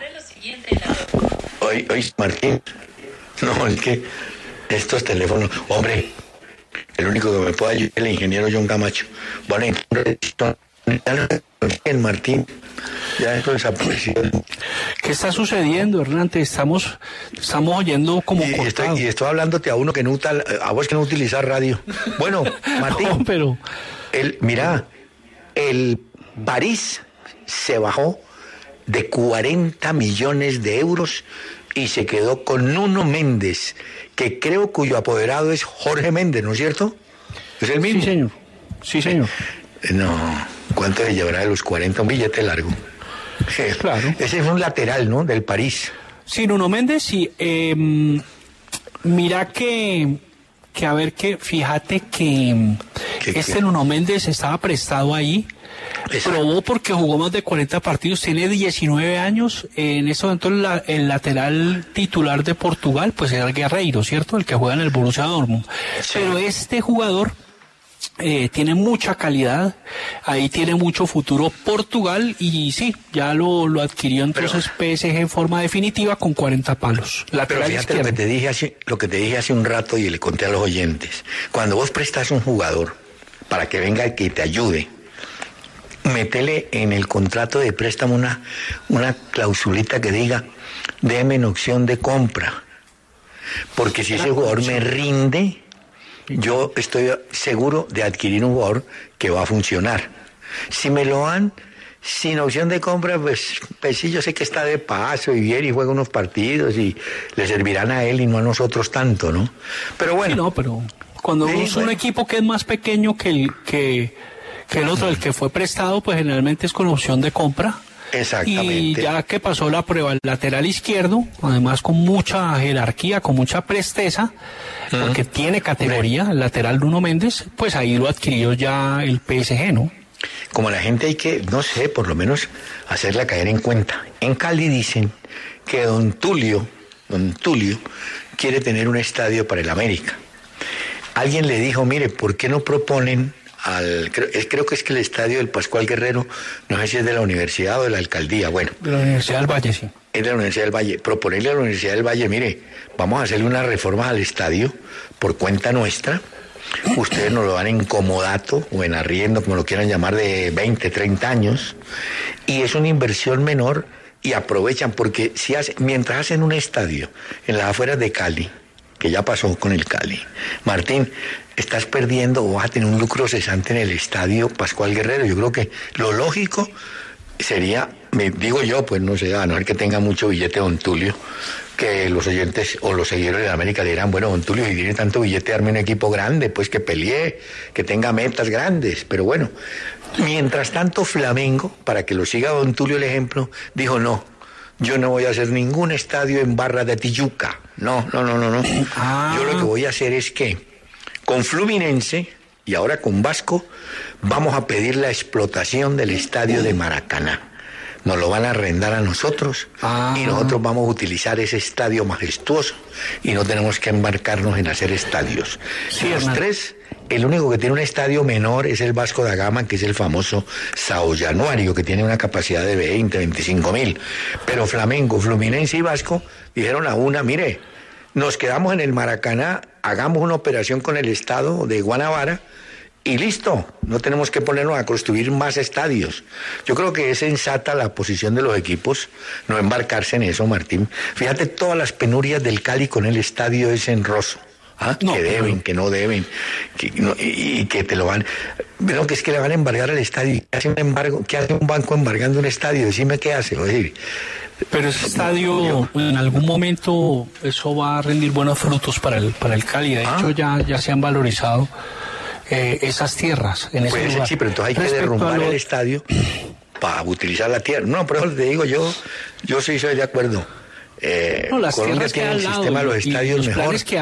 Oye, Martín, no, es que estos teléfonos, hombre, el único que me puede ayudar es el ingeniero John Camacho. Bueno, el Martín ya eso desapareció. ¿Qué está sucediendo, Hernán? Estamos oyendo como cortado. Y estoy hablándote a uno que no a vos que no utilizas radio. Bueno, Martín, no, pero... mira, el París se bajó de 40 millones de euros y se quedó con Nuno Méndez, que creo cuyo apoderado es Jorge Méndez, ¿no es cierto? ¿Es el mismo? Sí, señor. Sí, señor. No, ¿cuánto se llevará de los 40? Un billete largo. Claro. Ese es un lateral, ¿no? Del París. Sí, Nuno Méndez, sí. Mira fíjate que Nuno Méndez estaba prestado ahí. Probó porque jugó más de 40 partidos, tiene 19 años. En este momento el lateral titular de Portugal, pues es el Guerreiro, ¿cierto? El que juega en el Borussia Dortmund. Sí. Pero este jugador tiene mucha calidad, ahí tiene mucho futuro Portugal, y sí, ya lo adquirió entonces PSG en forma definitiva con 40 palos. Pero fíjate lo que te dije hace un rato y le conté a los oyentes. Cuando vos prestas un jugador para que venga y que te ayude, métele en el contrato de préstamo una clausulita que diga, déme en opción de compra. Porque si ese jugador me rinde, yo estoy seguro de adquirir un jugador que va a funcionar. Si me lo dan sin opción de compra, pues sí, yo sé que está de paso y viene y juega unos partidos y le servirán a él y no a nosotros tanto, ¿no? Pero bueno. Sí, no, pero cuando es un equipo que es más pequeño que el otro, el que fue prestado, pues generalmente es con opción de compra. Exactamente. Y ya que pasó la prueba, el lateral izquierdo, además con mucha jerarquía, con mucha presteza, porque tiene categoría, el lateral Bruno Méndez, pues ahí lo adquirió ya el PSG, ¿no? Como la gente hay que, no sé, por lo menos hacerla caer en cuenta. En Cali dicen que don Tulio quiere tener un estadio para el América. Alguien le dijo, mire, ¿por qué no proponen creo que es que el estadio del Pascual Guerrero, no sé si es de la universidad o de la alcaldía, bueno. De la Universidad del Valle, sí. Es de la Universidad del Valle. Proponerle a la Universidad del Valle, mire, vamos a hacerle una reforma al estadio por cuenta nuestra. Ustedes nos lo dan en comodato o en arriendo, como lo quieran llamar, de 20, 30 años. Y es una inversión menor y aprovechan, porque mientras hacen un estadio en las afueras de Cali, que ya pasó con el Cali, Martín, estás perdiendo o vas a tener un lucro cesante en el estadio Pascual Guerrero. Yo creo que lo lógico sería, me digo yo, pues no sé, a no ser que tenga mucho billete don Tulio, que los oyentes o los seguidores de América le dirán, bueno, don Tulio, si tiene tanto billete, arme un equipo grande, pues que pelee, que tenga metas grandes. Pero bueno, mientras tanto Flamengo, para que lo siga don Tulio el ejemplo, dijo, no, yo no voy a hacer ningún estadio en Barra de Tijuca. No. Yo lo que voy a hacer es que con Fluminense y ahora con Vasco vamos a pedir la explotación del estadio de Maracaná. Nos lo van a arrendar a nosotros y nosotros vamos a utilizar ese estadio majestuoso y no tenemos que embarcarnos en hacer estadios. Sí, los tres, el único que tiene un estadio menor es el Vasco da Gama, que es el famoso Sao Januario, que tiene una capacidad de 25.000. Pero Flamengo, Fluminense y Vasco dijeron a una, mire, nos quedamos en el Maracaná, hagamos una operación con el Estado de Guanabara y listo, no tenemos que ponernos a construir más estadios. Yo creo que es sensata la posición de los equipos, no embarcarse en eso, Martín. Fíjate todas las penurias del Cali con el estadio ese enroso. Que deben, que no deben, y que te lo van... Pero que es que le van a embargar al estadio. ¿Qué hace un embargo? ¿Qué hace un banco embargando un estadio? Decime qué hace. Pero ese estadio, en algún momento, eso va a rendir buenos frutos para el Cali. De hecho, ya se han valorizado esas tierras en ese lugar. Sí, pero entonces hay que derrumbar el estadio para utilizar la tierra. No, pero te digo, yo sí soy de acuerdo. Las Colombia tierras tiene el sistema de los estadios mejor.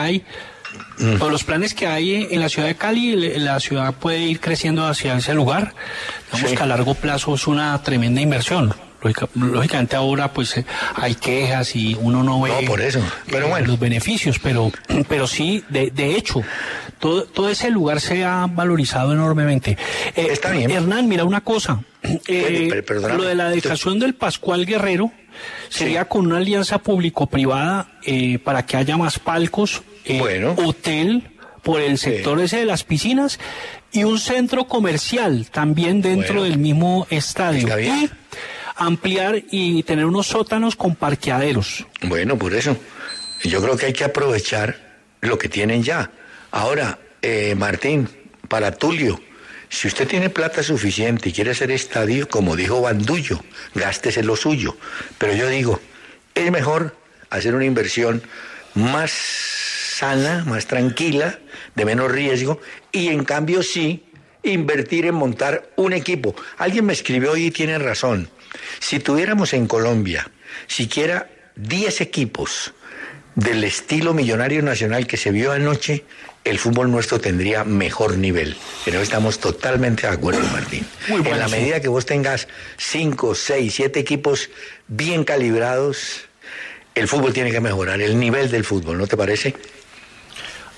Los planes que hay en la ciudad de Cali, la ciudad puede ir creciendo hacia ese lugar. Digamos que a largo plazo es una tremenda inversión. Lógicamente ahora pues hay quejas y uno no ve por eso. Pero bueno, los beneficios, pero sí, de hecho, todo ese lugar se ha valorizado enormemente. Está bien. Hernán, mira una cosa. Lo de la dedicación del Pascual Guerrero sería con una alianza público-privada para que haya más palcos, hotel por el sector ese de las piscinas y un centro comercial también dentro del mismo estadio. Y ampliar y tener unos sótanos con parqueaderos. Bueno, por eso. Yo creo que hay que aprovechar lo que tienen ya. Ahora, Martín, para Tulio, si usted tiene plata suficiente y quiere hacer estadio, como dijo Bandullo, gástese lo suyo. Pero yo digo, es mejor hacer una inversión más sana, más tranquila, de menos riesgo, y en cambio sí, invertir en montar un equipo. Alguien me escribió y tiene razón. Si tuviéramos en Colombia siquiera 10 equipos del estilo Millonario Nacional que se vio anoche, el fútbol nuestro tendría mejor nivel. Pero estamos totalmente de acuerdo, Martín. En la medida que vos tengas 5, 6, 7 equipos bien calibrados, el fútbol tiene que mejorar, el nivel del fútbol, ¿no te parece?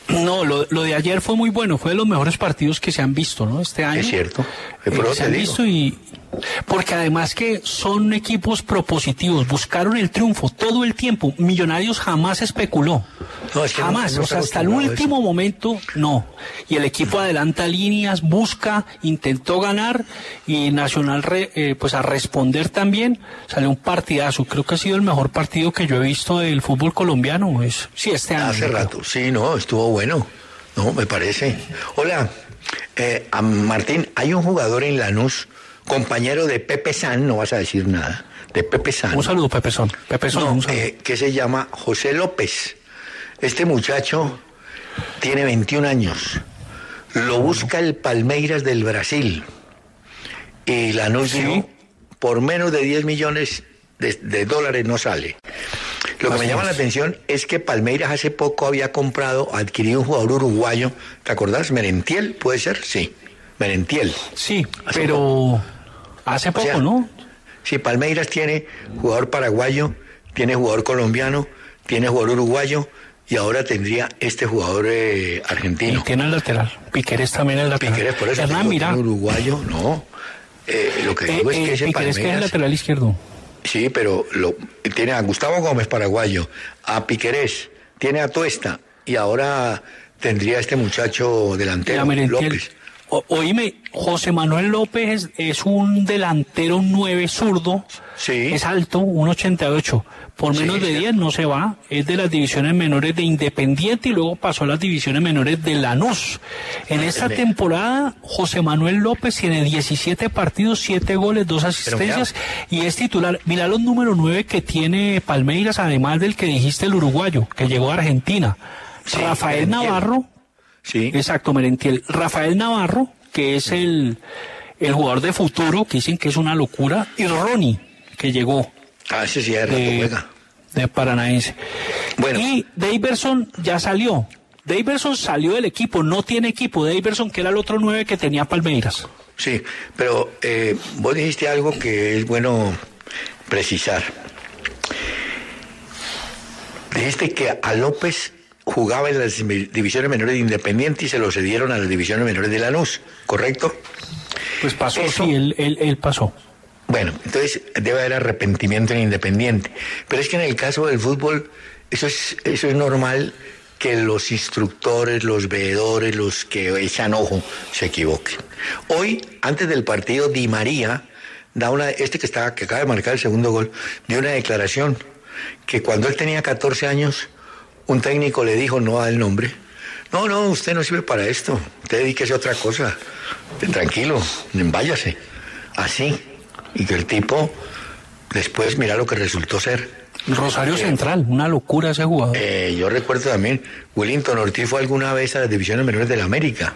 No, lo de ayer fue muy bueno, fue de los mejores partidos que se han visto, ¿no? Este año. Es cierto. Se han visto y porque además que son equipos propositivos, buscaron el triunfo todo el tiempo. Millonarios jamás especuló. No, es que jamás, no o sea, hasta el último momento, no. Y el equipo adelanta líneas, busca, intentó ganar y Nacional pues a responder también. Salió un partidazo, creo que ha sido el mejor partido que yo he visto del fútbol colombiano. Sí, este año. Hace rato, sí, no, estuvo bueno, no, me parece. Hola, Martín, hay un jugador en Lanús, compañero de Pepe San, no vas a decir nada, de Pepe San. Un saludo, Pepe Son. No, un saludo. que se llama José López. Este muchacho tiene 21 años. Lo busca el Palmeiras del Brasil. Y Lanús dijo, por menos de 10 millones de dólares no sale. Lo que me llama la atención es que Palmeiras hace poco había adquirido un jugador uruguayo. ¿Te acordás? Merentiel, ¿puede ser? Sí, Merentiel. Sí, pero hace poco, ¿no? Sí, Palmeiras tiene jugador paraguayo, tiene jugador colombiano, tiene jugador uruguayo y ahora tendría este jugador argentino. Y tiene el lateral. Piquerés también el lateral. Piquerés, por eso Hernán, mira. Uruguayo, no. Lo que digo es que ese Piquerés Palmeiras... que es el lateral izquierdo. Sí, pero tiene a Gustavo Gómez, paraguayo, a Piquerés, tiene a Tuesta y ahora tendría este muchacho delantero, López. Oíme, José Manuel López es un delantero 9 zurdo, sí. Es alto, 1.88, por menos de 10 no se va, es de las divisiones menores de Independiente y luego pasó a las divisiones menores de Lanús. En esta temporada, José Manuel López tiene 17 partidos, 7 goles, 2 asistencias y es titular. Mira los números 9 que tiene Palmeiras, además del que dijiste, el uruguayo, que llegó a Argentina. Sí, Rafael Navarro. Sí. Exacto, Merentiel. Rafael Navarro, que es el jugador de futuro, que dicen que es una locura, y Ronnie, que llegó. Ese sí, juega. De Paranaense. Bueno. Y Daverson ya salió. Daverson salió del equipo, no tiene equipo. Daverson, que era el otro 9 que tenía Palmeiras. Sí, pero vos dijiste algo que es bueno precisar. Dijiste que a López jugaba en las divisiones menores de Independiente y se lo cedieron a las divisiones menores de Lanús, ¿correcto? Pues pasó, eso, sí, él pasó. Bueno, entonces debe haber arrepentimiento en Independiente. Pero es que en el caso del fútbol, eso es normal que los instructores, los veedores, los que echan ojo, se equivoquen. Hoy, antes del partido, Di María da que acaba de marcar el segundo gol, dio una declaración que cuando él tenía 14 años, un técnico le dijo, no da el nombre, no, usted no sirve para esto, usted dedíquese a otra cosa, tranquilo, váyase, así, y que el tipo después mira lo que resultó ser. Rosario Central, una locura ese jugador. Yo recuerdo también, Willington Ortiz fue alguna vez a las divisiones menores de la América,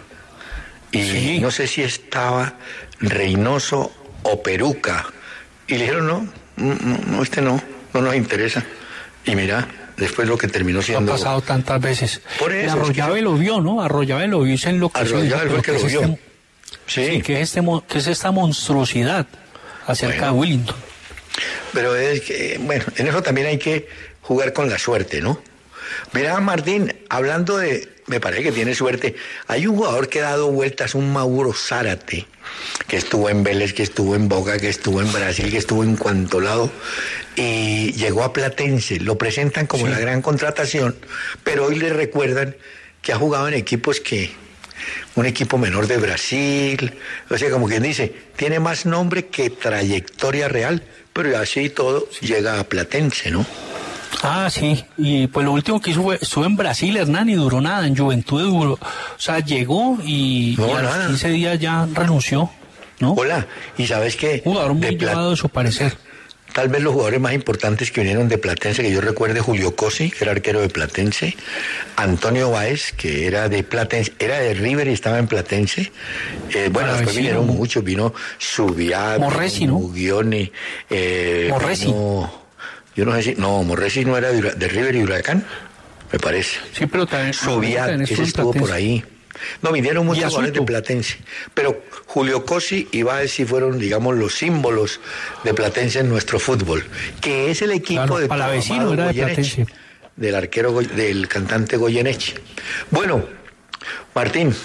y no sé si estaba Reynoso o Peruca, y le dijeron, no, este no nos interesa, y mira, después lo que terminó siendo... Ha pasado tantas veces. Por eso, Arroyave lo vio, ¿no? Arroyave lo vio y se enloqueció. Arroyave fue el que lo vio. Sí, ¿qué es esta monstruosidad acerca de Willington? Pero es que, bueno, en eso también hay que jugar con la suerte, ¿no? Mira, Martín, hablando me parece que tiene suerte, hay un jugador que ha dado vueltas, un Mauro Zárate, que estuvo en Vélez, que estuvo en Boca, que estuvo en Brasil, que estuvo en cuanto lado, y llegó a Platense, lo presentan como la gran contratación, pero hoy le recuerdan que ha jugado en equipos un equipo menor de Brasil, o sea, como quien dice, tiene más nombre que trayectoria real, pero así y todo llega a Platense, ¿no? Ah, sí, y pues lo último que hizo estuvo en Brasil, Hernán, y duró nada, en Juventud duró, o sea, llegó y a los 15 días ya renunció, ¿no? Hola, y ¿sabes qué? Jugador muy llevado de su parecer. Tal vez los jugadores más importantes que vinieron de Platense, que yo recuerde, Julio Cosi, que era arquero de Platense, Antonio Báez, que era de Platense, era de River y estaba en Platense, después vinieron muchos, vino Subiat, Morresi, ¿no? Mugione, Morresi. Yo no sé si... No, Morresi no era de River y Huracán, me parece. Sí, pero también... Subiat, ese estuvo por ahí. No, vinieron muchos jugadores de Platense. Pero Julio Cosi y Báez sí fueron, digamos, los símbolos de Platense en nuestro fútbol. Que es el equipo de... Palavecino era de Platense. del arquero, del cantante Goyeneche. Bueno, Martín,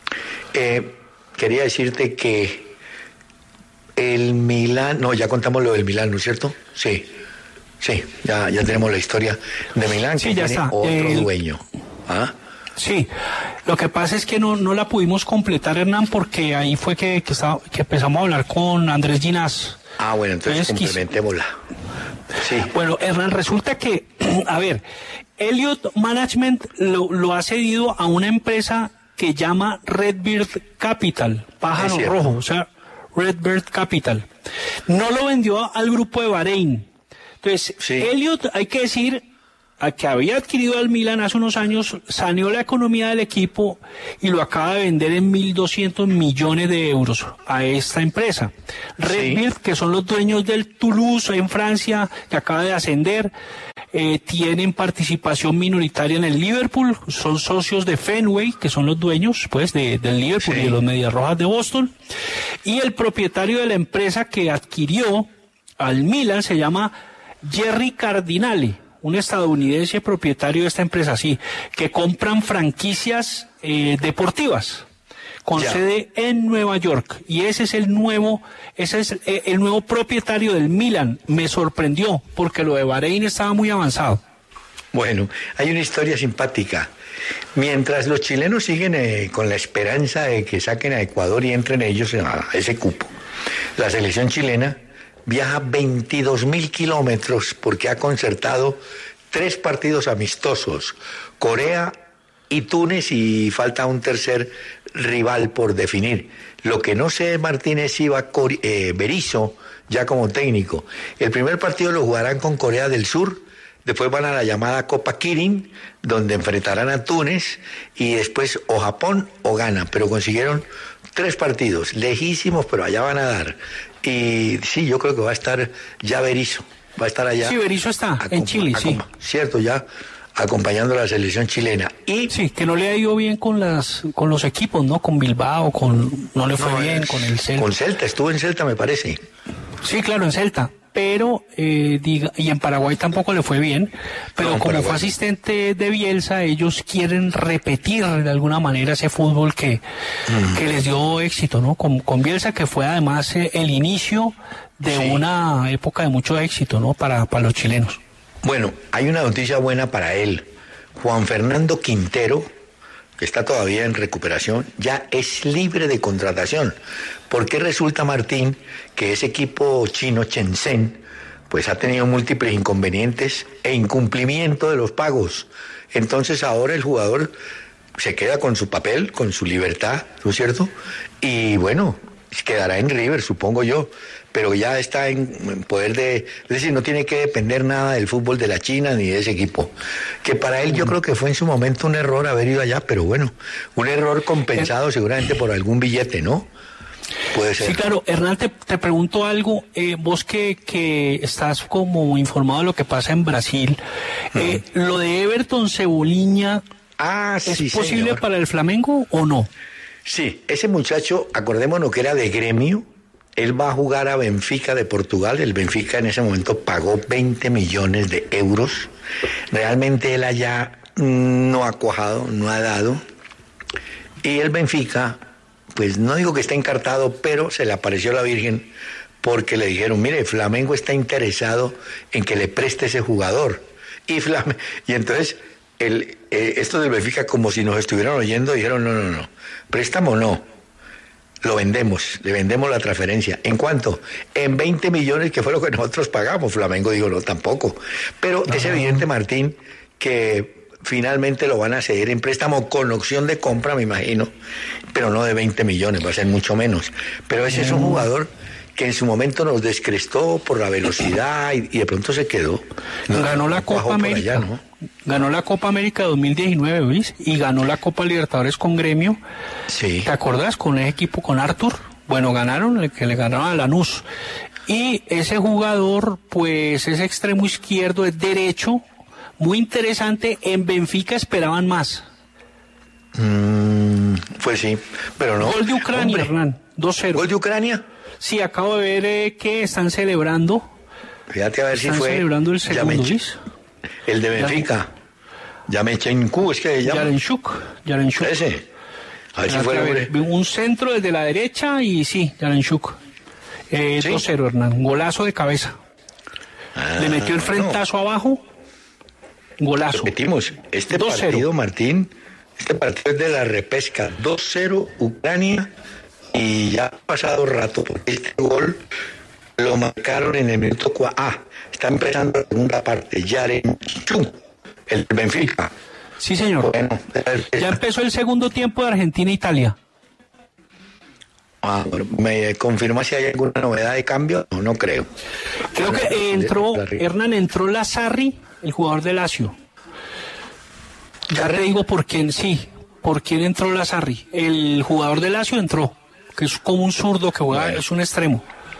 quería decirte que el Milán, no, ya contamos lo del Milán, ¿no es cierto? Sí, ya tenemos la historia de Milán, sí, que ya tiene está. otro dueño. ¿Ah? Sí, lo que pasa es que no la pudimos completar, Hernán, porque ahí fue que empezamos a hablar con Andrés Ginás. Ah, bueno, entonces complementémosla. Sí. Bueno, Hernán, resulta que, a ver, Elliott Management lo ha cedido a una empresa que llama Redbird Capital, pájaro rojo, o sea, Redbird Capital. No lo vendió al grupo de Bahrein. Entonces, sí. Elliott, hay que decir, a que había adquirido al Milan hace unos años, saneó la economía del equipo y lo acaba de vender en 1.200 millones de euros a esta empresa. Redbird, que son los dueños del Toulouse en Francia, que acaba de ascender, tienen participación minoritaria en el Liverpool, son socios de Fenway, que son los dueños pues del Liverpool y de los Medias Rojas de Boston, y el propietario de la empresa que adquirió al Milan se llama Jerry Cardinale, un estadounidense propietario de esta empresa, sí, que compran franquicias deportivas con sede en Nueva York, y ese es el nuevo propietario del Milan. Me sorprendió porque lo de Bahrein estaba muy avanzado. Bueno, hay una historia simpática. Mientras los chilenos siguen con la esperanza de que saquen a Ecuador y entren ellos a ese cupo, la selección chilena viaja 22.000 kilómetros porque ha concertado 3 partidos amistosos, Corea y Túnez, y falta un tercer rival por definir. Lo que no sé, Martín, es si va Berizzo ya como técnico. El primer partido lo jugarán con Corea del Sur, después van a la llamada Copa Kirin, donde enfrentarán a Túnez, y después o Japón o Ghana, pero consiguieron 3 partidos, lejísimos, pero allá van a dar. Y sí, yo creo que va a estar ya Berizzo, va a estar allá. Sí, Berizzo está en Chile, sí. Cierto, ya acompañando a la selección chilena. Y sí, que no le ha ido bien con los equipos, ¿no? Con Bilbao, no le fue bien con el Celta. Con Celta, estuvo en Celta, me parece. Sí, claro, en Celta. Pero, y en Paraguay tampoco le fue bien, pero como Paraguay fue asistente de Bielsa, ellos quieren repetir de alguna manera ese fútbol que les dio éxito, ¿no? Con Bielsa, que fue además el inicio de una época de mucho éxito, ¿no? Para los chilenos. Bueno, hay una noticia buena para él. Juan Fernando Quintero, que está todavía en recuperación, ya es libre de contratación. Porque resulta, Martín, que ese equipo chino, Shenzhen, pues ha tenido múltiples inconvenientes e incumplimiento de los pagos. Entonces ahora el jugador se queda con su papel, con su libertad, ¿no es cierto? Y bueno, quedará en River, supongo yo, pero ya está en poder es decir, no tiene que depender nada del fútbol de la China ni de ese equipo. Que para él yo creo que fue en su momento un error haber ido allá, pero bueno, un error compensado seguramente por algún billete, ¿no? Puede ser. Sí, claro. Hernán, te pregunto algo. Vos que estás como informado de lo que pasa en Brasil, lo de Everton Cebolinha, ¿es posible para el Flamengo o no? Sí, ese muchacho, acordémonos que era de Gremio. Él va a jugar a Benfica de Portugal. El Benfica en ese momento pagó 20 millones de euros. Realmente él allá no ha cuajado, no ha dado. Y el Benfica, pues no digo que está encartado, pero se le apareció la Virgen porque le dijeron, mire, Flamengo está interesado en que le preste ese jugador. Y entonces estos del Benfica, como si nos estuvieran oyendo, dijeron, no, préstamo no. Lo vendemos, le vendemos la transferencia. ¿En cuánto? En 20 millones, que fue lo que nosotros pagamos. Flamengo dijo, no, tampoco. Pero es evidente, Martín, que finalmente lo van a ceder en préstamo con opción de compra, me imagino, pero no de 20 millones, va a ser mucho menos. Pero ese es un jugador que en su momento nos descrestó por la velocidad y de pronto se quedó. Ganó la Copa América. Allá, ¿no? Ganó la Copa América 2019, ¿oís? Y ganó la Copa Libertadores con Gremio. Sí. ¿Te acordás? Con el equipo, con Arthur. Bueno, ganaron, que le ganaron a Lanús. Y ese jugador, pues, es extremo izquierdo, es derecho, muy interesante. En Benfica esperaban más. Pues sí, pero no. Gol de Ucrania, Hernán, 2-0. ¿Gol de Ucrania? Sí, acabo de ver que están celebrando. Fíjate a ver si fue. Están celebrando el segundo, ¿ves? El de Benfica. Yamechenko, es que se llama. Yarenchuk. Ese. A ver si fue un centro desde la derecha y sí, Yarenchuk. ¿Sí? 2-0, Hernán. Golazo de cabeza. Le metió el frentazo abajo. Golazo. Repetimos, este partido, Martín, este partido es de la repesca. 2-0 Ucrania y ya ha pasado rato porque este gol lo marcaron en el minuto 4. Está empezando la segunda parte. Yarenchuk, el Benfica. Sí, señor. Bueno, ya empezó el segundo tiempo de Argentina-Italia. ¿Me confirma si hay alguna novedad de cambio? No creo. Creo que entró Lazzarri, el jugador de Lazio. Ya te digo por quién entró Lazzarri. El jugador de Lazio entró, que es como un zurdo que juega, es un extremo.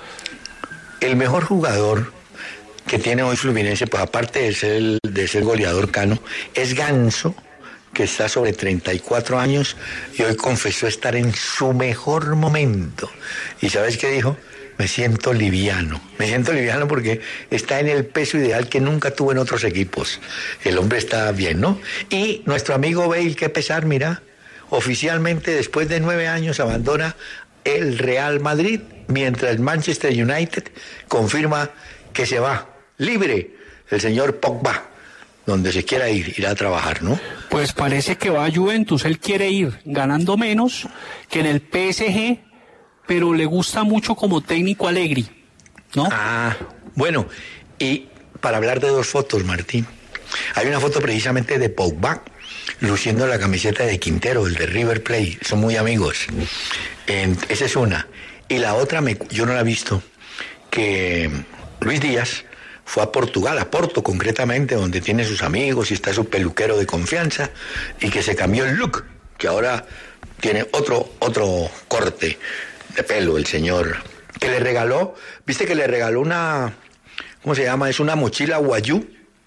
El mejor jugador que tiene hoy Fluminense, pues aparte de ser goleador Cano, es Ganso, que está sobre 34 años y hoy confesó estar en su mejor momento. ¿Y sabes qué dijo? Me siento liviano porque está en el peso ideal que nunca tuvo en otros equipos. El hombre está bien, ¿no? Y nuestro amigo Bale, qué pesar, mira, oficialmente después de 9 años abandona el Real Madrid, mientras el Manchester United confirma que se va libre el señor Pogba, donde se quiera ir a trabajar, ¿no? Pues parece que va a Juventus, él quiere ir ganando menos que en el PSG, pero le gusta mucho como técnico Allegri, ¿no? Bueno, y para hablar de 2 fotos, Martín, hay una foto precisamente de Pogba luciendo la camiseta de Quintero, el de River Plate, son muy amigos. Esa es una. Y la otra, yo no la he visto, que Luis Díaz fue a Portugal, a Porto concretamente, donde tiene sus amigos y está su peluquero de confianza, y que se cambió el look, que ahora tiene otro corte de pelo el señor, que le regaló, viste que le regaló una, ¿cómo se llama? Es una mochila Wayuu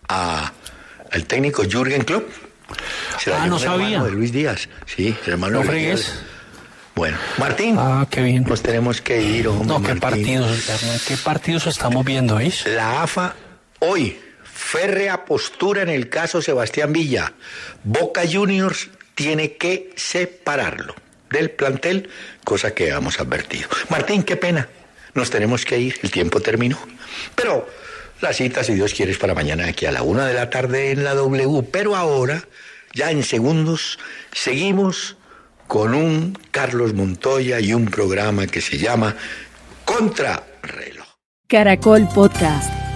al técnico Jürgen Klopp. Se la no el sabía. Hermano de Luis Díaz, sí, el hermano no de Luis Díaz. Bueno, Martín, qué bien. Nos tenemos que ir, hombre. No, qué partidos estamos viendo, ¿veis? La AFA hoy, férrea postura en el caso Sebastián Villa. Boca Juniors tiene que separarlo del plantel, cosa que hemos advertido. Martín, qué pena, nos tenemos que ir, el tiempo terminó. Pero la cita, si Dios quiere, es para mañana aquí a la 1 de la tarde en la W. Pero ahora, ya en segundos, seguimos con un Carlos Montoya y un programa que se llama Contrarreloj. Caracol Podcast.